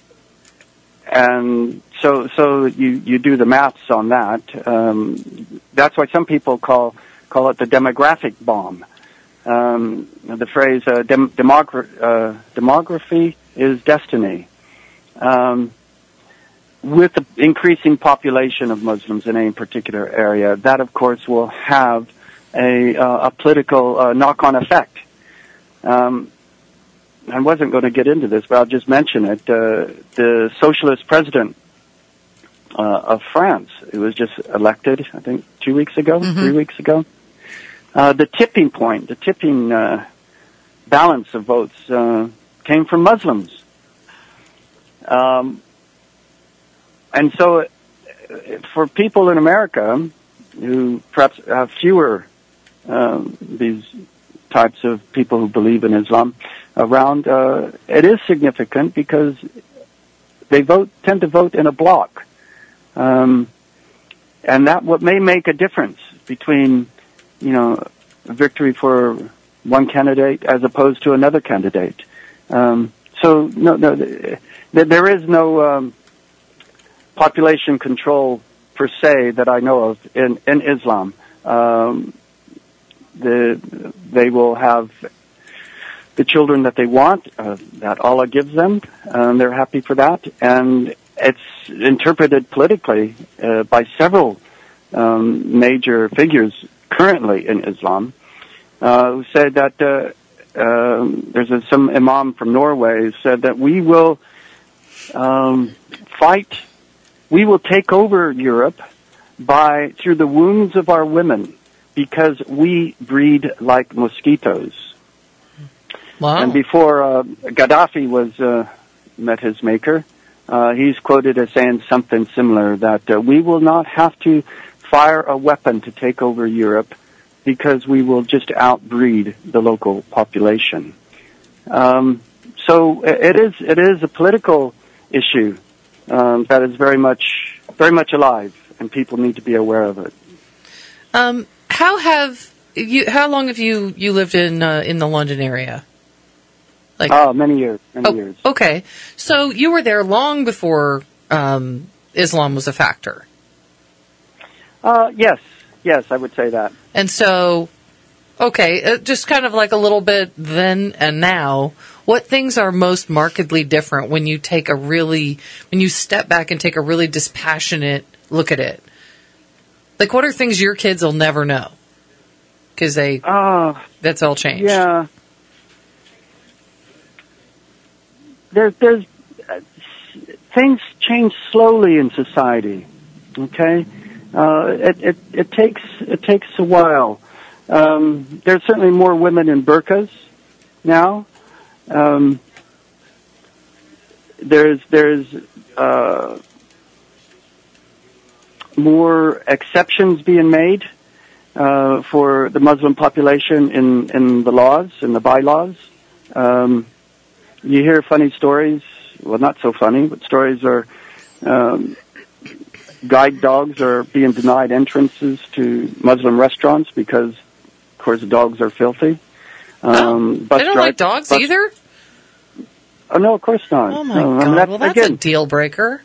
and so, so you, you do the maths on that. Um, that's why some people call, call it the demographic bomb. Um, the phrase, uh, dem- demogra- uh, demography is destiny. Um, with the increasing population of Muslims in any particular area, that of course will have a, uh, a political, uh, knock-on effect. Um, I wasn't going to get into this, but I'll just mention it. Uh, the socialist president uh, of France, who was just elected, I think, two weeks ago, mm-hmm. three weeks ago, uh, the tipping point, the tipping uh, balance of votes uh, came from Muslims. Um, and so uh, for people in America who perhaps have fewer um, these types of people who believe in Islam around, uh, it is significant because they vote, tend to vote in a block. Um, and that what may make a difference between, you know, a victory for one candidate as opposed to another candidate. Um, so no, no, th- there is no um, population control per se that I know of in, in Islam. Um, the, they will have the children that they want, uh, that Allah gives them, and they're happy for that. And it's interpreted politically uh, by several um, major figures currently in Islam uh, who said that uh, um, there's a, some imam from Norway said that we will um, fight, we will take over Europe by through the wombs of our women because we breed like mosquitoes. Wow. And before uh, Gaddafi was uh, met his maker, uh, he's quoted as saying something similar, that uh, we will not have to fire a weapon to take over Europe because we will just outbreed the local population. Um, so it is it is a political issue um, that is very much very much alive, and people need to be aware of it. Um, how have you? How long have you you lived in uh, in the London area? Like, oh, many years, many oh, years. Okay, so you were there long before um, Islam was a factor. Uh, yes, yes, I would say that. And so, okay, uh, just kind of like a little bit then and now. What things are most markedly different when you take a really, when you step back and take a really dispassionate look at it? Like, what are things your kids will never know? Because they, uh, that's all changed. Yeah. There, there's, uh, things change slowly in society. Okay? Uh, it, it, it takes, it takes a while. Um, there's certainly more women in burqas now. Um, there's, there's, uh, more exceptions being made, uh, for the Muslim population in, in the laws, in the bylaws. Um, you hear funny stories, well, not so funny, but stories are, um, guide dogs are being denied entrances to Muslim restaurants because, of course, dogs are filthy. Um, oh, they don't like dogs bus, either? Oh, no, of course not. Oh, my no, God. I mean, that's, well, that's again, a deal breaker.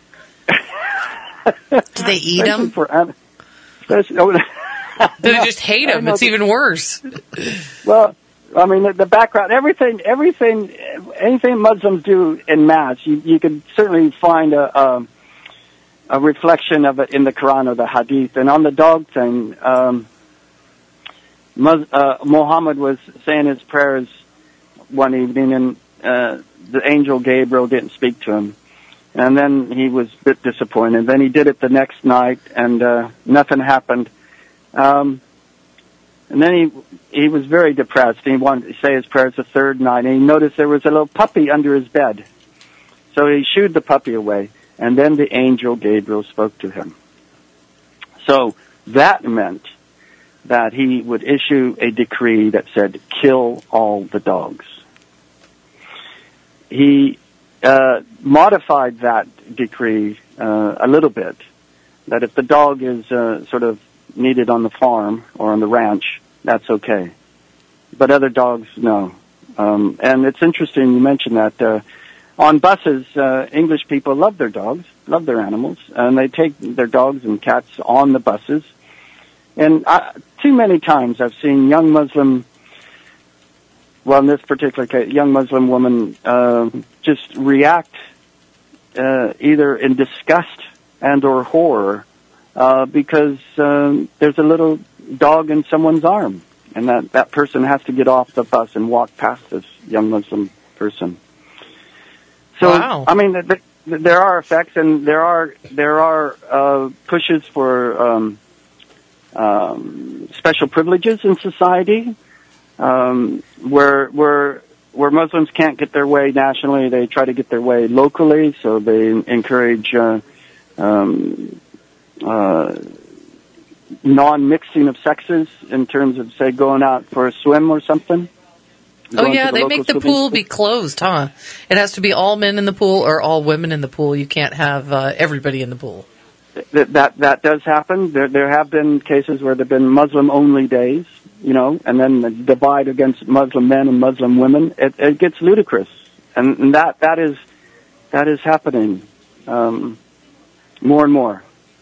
Do they eat them? For, oh, Do they just hate them? It's even worse. Well, I mean, the, the background, everything, everything, anything Muslims do en masse, you, you can certainly find a, a, a reflection of it in the Quran or the Hadith. And on the dog thing, um, Mus- uh, Muhammad was saying his prayers one evening, and uh, the angel Gabriel didn't speak to him. And then he was a bit disappointed. Then he did it the next night, and uh, nothing happened. Um, and then he he was very depressed. He wanted to say his prayers the third night, and he noticed there was a little puppy under his bed. So he shooed the puppy away, and then the angel Gabriel spoke to him. So that meant that he would issue a decree that said, kill all the dogs. He uh, modified that decree uh, a little bit, that if the dog is uh, sort of needed on the farm or on the ranch, that's okay. But other dogs, no. Um, and it's interesting you mentioned that. Uh, on buses, uh, English people love their dogs, love their animals, and they take their dogs and cats on the buses. And I, too many times I've seen young Muslim, well, in this particular case, young Muslim woman uh, just react uh, either in disgust and or horror uh, because um, there's a little dog in someone's arm, and that, that person has to get off the bus and walk past this young Muslim person. So, wow. I mean, th- th- there are effects, and there are there are uh, pushes for um, um, special privileges in society, um, where where where Muslims can't get their way nationally, they try to get their way locally. So they encourage uh, um, uh, non-mixing of sexes in terms of, say, going out for a swim or something. Oh, yeah, they make the pool be closed, huh? It has to be all men in the pool or all women in the pool. You can't have uh, everybody in the pool. That, that that does happen. There there have been cases where there have been Muslim-only days, you know, and then the divide against Muslim men and Muslim women. It, it gets ludicrous, and, and that that is that is happening um, more and more.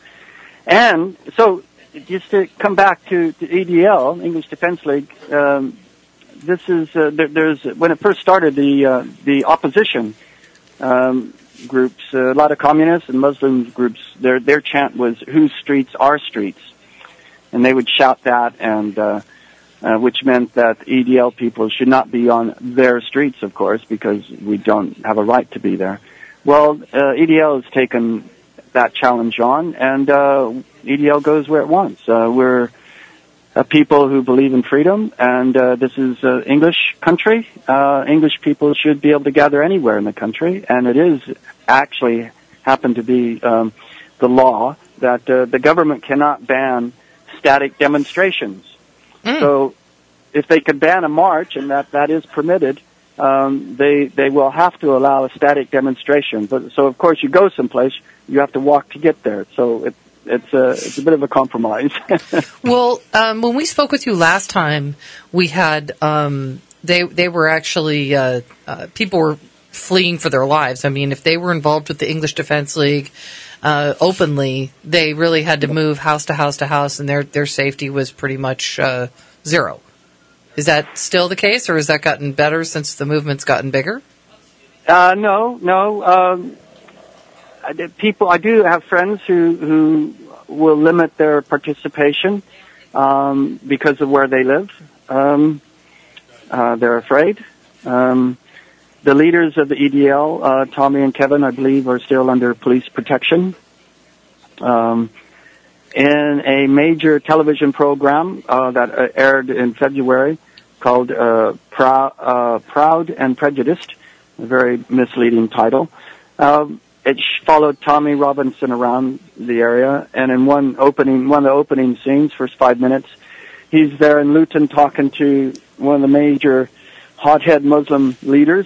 And so, just to come back to, to E D L, English Defense League. Um, This is uh, there, there's when it first started, the uh, the opposition um, groups, uh, a lot of communists and Muslim groups. Their their chant was "Whose streets are streets," and they would shout that, and uh, uh, which meant that E D L people should not be on their streets, of course, because we don't have a right to be there. Well, uh, E D L has taken that challenge on, and uh, E D L goes where it wants. Uh, we're Uh, people who believe in freedom, and uh, this is uh, English country. Uh, English people should be able to gather anywhere in the country, and it is actually happened to be um, the law that uh, the government cannot ban static demonstrations. Mm. So if they could ban a march, and that, that is permitted, um, they they will have to allow a static demonstration. But so, of course, you go someplace, you have to walk to get there. So it It's a, it's a bit of a compromise. Well, um, when we spoke with you last time, we had, um, they, they were actually, uh, uh, people were fleeing for their lives. I mean, if they were involved with the English Defense League, uh, openly, they really had to move house to house to house, and their, their safety was pretty much, uh, zero. Is that still the case, or has that gotten better since the movement's gotten bigger? Uh, no, no. Um, I did- people, I do have friends who who will limit their participation um, because of where they live. Um, uh, they're afraid. Um, the leaders of the E D L, uh, Tommy and Kevin, I believe, are still under police protection. Um, in a major television program uh, that uh, aired in February called uh, Prou- uh, Proud and Prejudiced, a very misleading title. Um, it sh- followed Tommy Robinson around the area, and in one opening, one of the opening scenes, first five minutes, he's there in Luton talking to one of the major hothead Muslim leaders.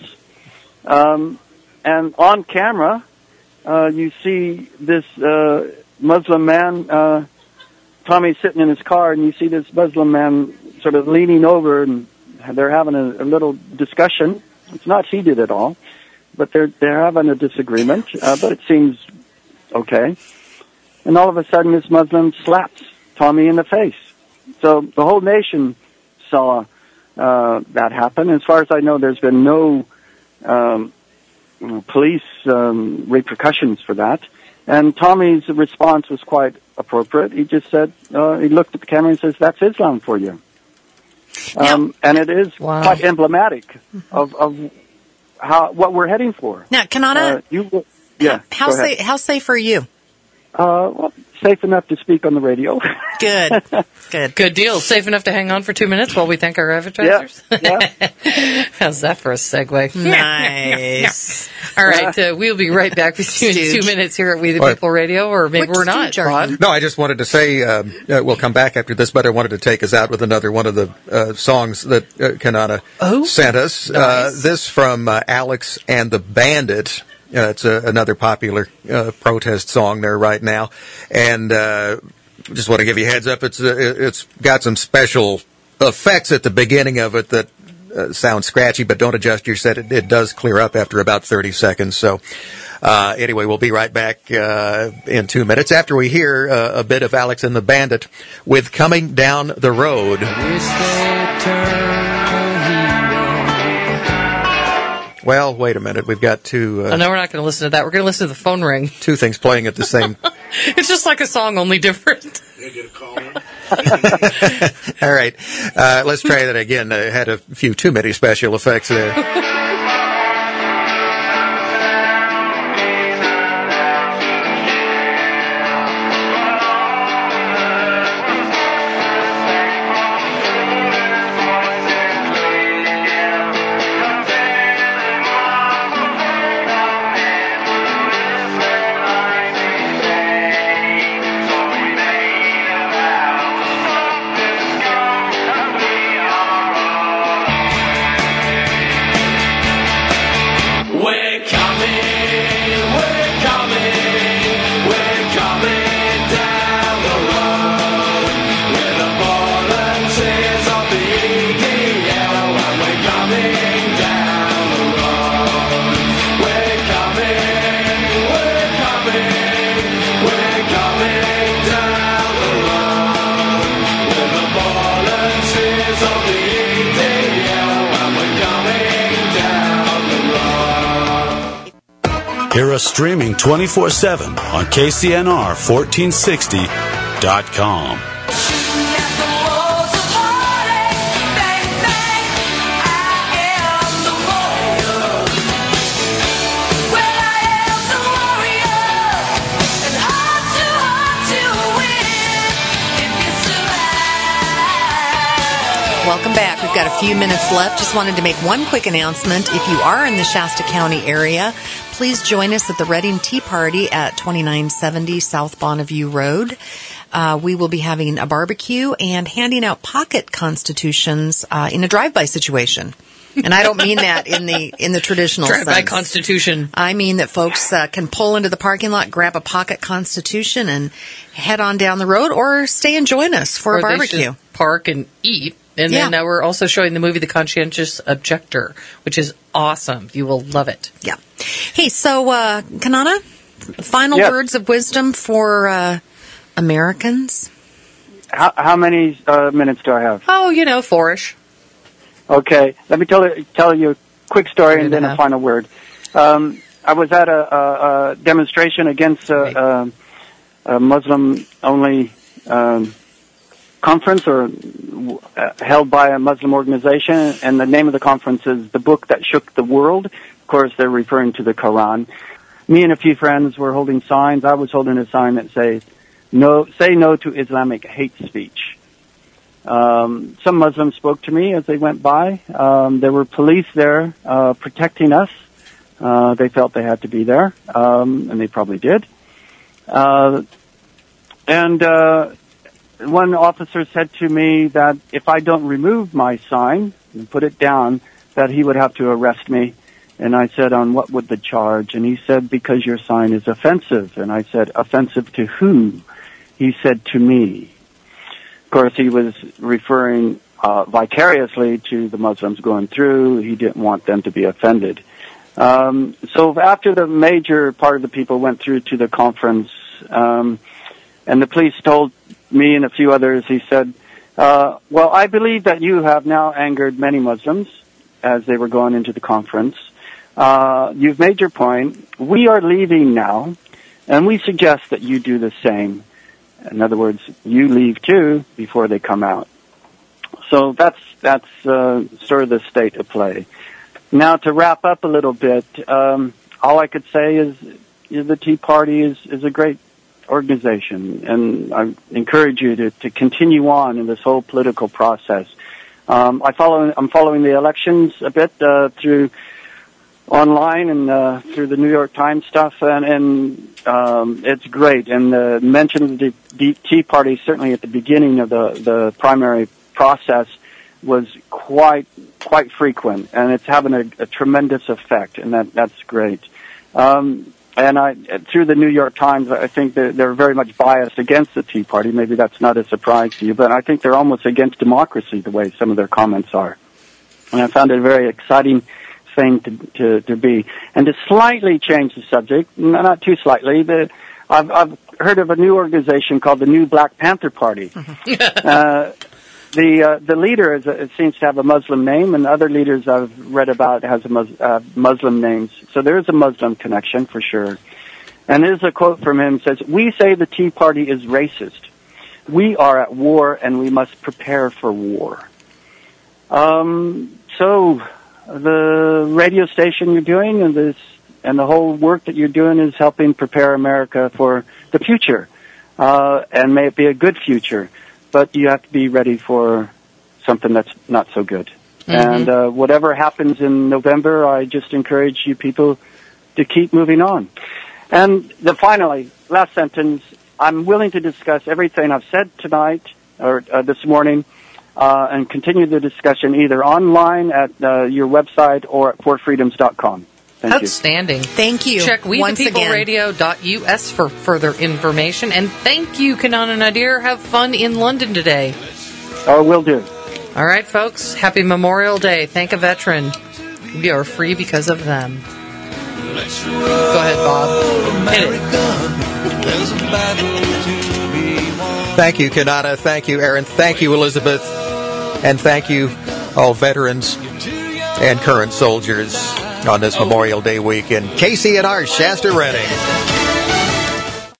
Um, and on camera, uh, you see this uh, Muslim man, uh, Tommy's sitting in his car, and you see this Muslim man sort of leaning over, and they're having a, a little discussion. It's not heated at all, but they're they're having a disagreement, uh, but it seems okay. And all of a sudden, this Muslim slaps Tommy in the face. So the whole nation saw uh, that happen. As far as I know, there's been no um, police um, repercussions for that. And Tommy's response was quite appropriate. He just said, uh, he looked at the camera and says, "That's Islam for you." Um, and it is Wow. quite emblematic of, of how what we're heading for. Now, Kanana, Uh, you, yeah. how go ahead. safe? How safe are you? Uh, well, safe enough to speak on the radio. Good, good, good deal. Safe enough to hang on for two minutes while we thank our advertisers. Yeah. How's that for a segue? Nice. All right, uh, we'll be right back with you in Stooge. two minutes here at We the All right. People Radio, or maybe Which we're not. stooge are you? Rod. No, I just wanted to say um, uh, we'll come back after this, but I wanted to take us out with another one of the uh, songs that uh, Kanana Oh, sent us. Uh, nice. this from uh, Alex and the Bandit. Uh, it's a, another popular uh, protest song there right now, and uh, just want to give you a heads up. It's uh, it's got some special effects at the beginning of it that uh, sound scratchy, but don't adjust your set. It, it does clear up after about thirty seconds. So. Uh, anyway, we'll be right back uh, in two minutes after we hear uh, a bit of Alex and the Bandit with Coming Down the Road. Well, wait a minute. We've got two, uh, Oh, no, we're not going to listen to that. We're going to listen to the phone ring. two things playing at the same. It's just like a song, only different. All right. Uh, let's try that again. I had a few too many special effects there. We're coming, we're coming, we're coming down the road. We're the volunteers of the E D L, and we're coming down the road. We're coming, we're coming, we're coming down the road. We're the volunteers of the E D L, and we're coming down the road. Hear us streaming twenty-four seven on K C N R fourteen sixty dot com. Welcome back. We've got a few minutes left. Just wanted to make one quick announcement. If you are in the Shasta County area, please join us at the Reading Tea Party at twenty-nine seventy South Bonneview Road. Uh, we will be having a barbecue and handing out pocket constitutions uh, in a drive-by situation. And I don't mean that in the in the traditional Drive-by sense. Constitution. I mean that folks uh, can pull into the parking lot, grab a pocket constitution, and head on down the road, or stay and join us for Or a they barbecue. should park and eat. And then Yeah. uh, we're also showing the movie The Conscientious Objector, which is awesome. You will love it. Yeah. Hey, so, uh, Kanana, final Yes. words of wisdom for uh, Americans? How, how many uh, minutes do I have? Oh, you know, four-ish. Okay, let me tell you, tell you a quick story and then a final word. Um, I was at a, a, a demonstration against a, a, a Muslim-only um, conference or uh, held by a Muslim organization, and the name of the conference is The Book That Shook the World. Of course, they're referring to the Quran. Me and a few friends were holding signs. I was holding a sign that says, "No, say no to Islamic hate speech." Um, some Muslims spoke to me as they went by. Um, there were police there uh, protecting us. Uh, they felt they had to be there, um, and they probably did. Uh, and uh, one officer said to me that if I don't remove my sign and put it down, that he would have to arrest me. And I said, on what would the charge? And he said, because your sign is offensive. And I said, offensive to who? He said, to me. Of course, he was referring uh, vicariously to the Muslims going through. He didn't want them to be offended. Um, so after the major part of the people went through to the conference, um, and the police told me and a few others, he said, uh, well, I believe that you have now angered many Muslims as they were going into the conference. Uh, you've made your point. We are leaving now, and we suggest that you do the same. In other words, you leave too before they come out. So that's that's uh, sort of the state of play. Now, to wrap up a little bit, um, all I could say is, is the Tea Party is, is a great organization, and I encourage you to, to continue on in this whole political process. Um, I follow, I'm following the elections a bit uh, through online and uh, through the New York Times stuff, and, and um, it's great. And the mention of the, the Tea Party, certainly at the beginning of the, the primary process, was quite quite frequent, and it's having a, a tremendous effect, and that that's great. Um, and I, through the New York Times, I think that they're very much biased against the Tea Party. Maybe that's not a surprise to you, but I think they're almost against democracy the way some of their comments are. And I found it a very exciting thing to, to, to be. And to slightly change the subject, not too slightly, the, I've, I've heard of a new organization called the New Black Panther Party. uh, the uh, the leader is a, it seems to have a Muslim name, and other leaders I've read about has a mus, uh, Muslim names. So there is a Muslim connection for sure. And there's a quote from him that says, "We say the Tea Party is racist. We are at war, and we must prepare for war." Um, so the radio station you're doing and this and the whole work that you're doing is helping prepare America for the future, uh, and may it be a good future. But you have to be ready for something that's not so good. Mm-hmm. And uh, whatever happens in November, I just encourage you people to keep moving on. And the finally, last sentence, I'm willing to discuss everything I've said tonight or uh, this morning uh, and continue the discussion either online at uh, your website or at for freedoms dot com. Thank Outstanding. You. Thank you. Check we the people radio dot U S for further information. And thank you, Kanan and Nadir. Have fun in London today. Oh, will do. All right, folks. Happy Memorial Day. Thank a veteran. We are free because of them. Go ahead, Bob. Hit it. Thank you, Kanata. Thank you, Aaron. Thank you, Elizabeth. And thank you, all veterans and current soldiers on this Memorial Day weekend. K C N R, Shasta Redding.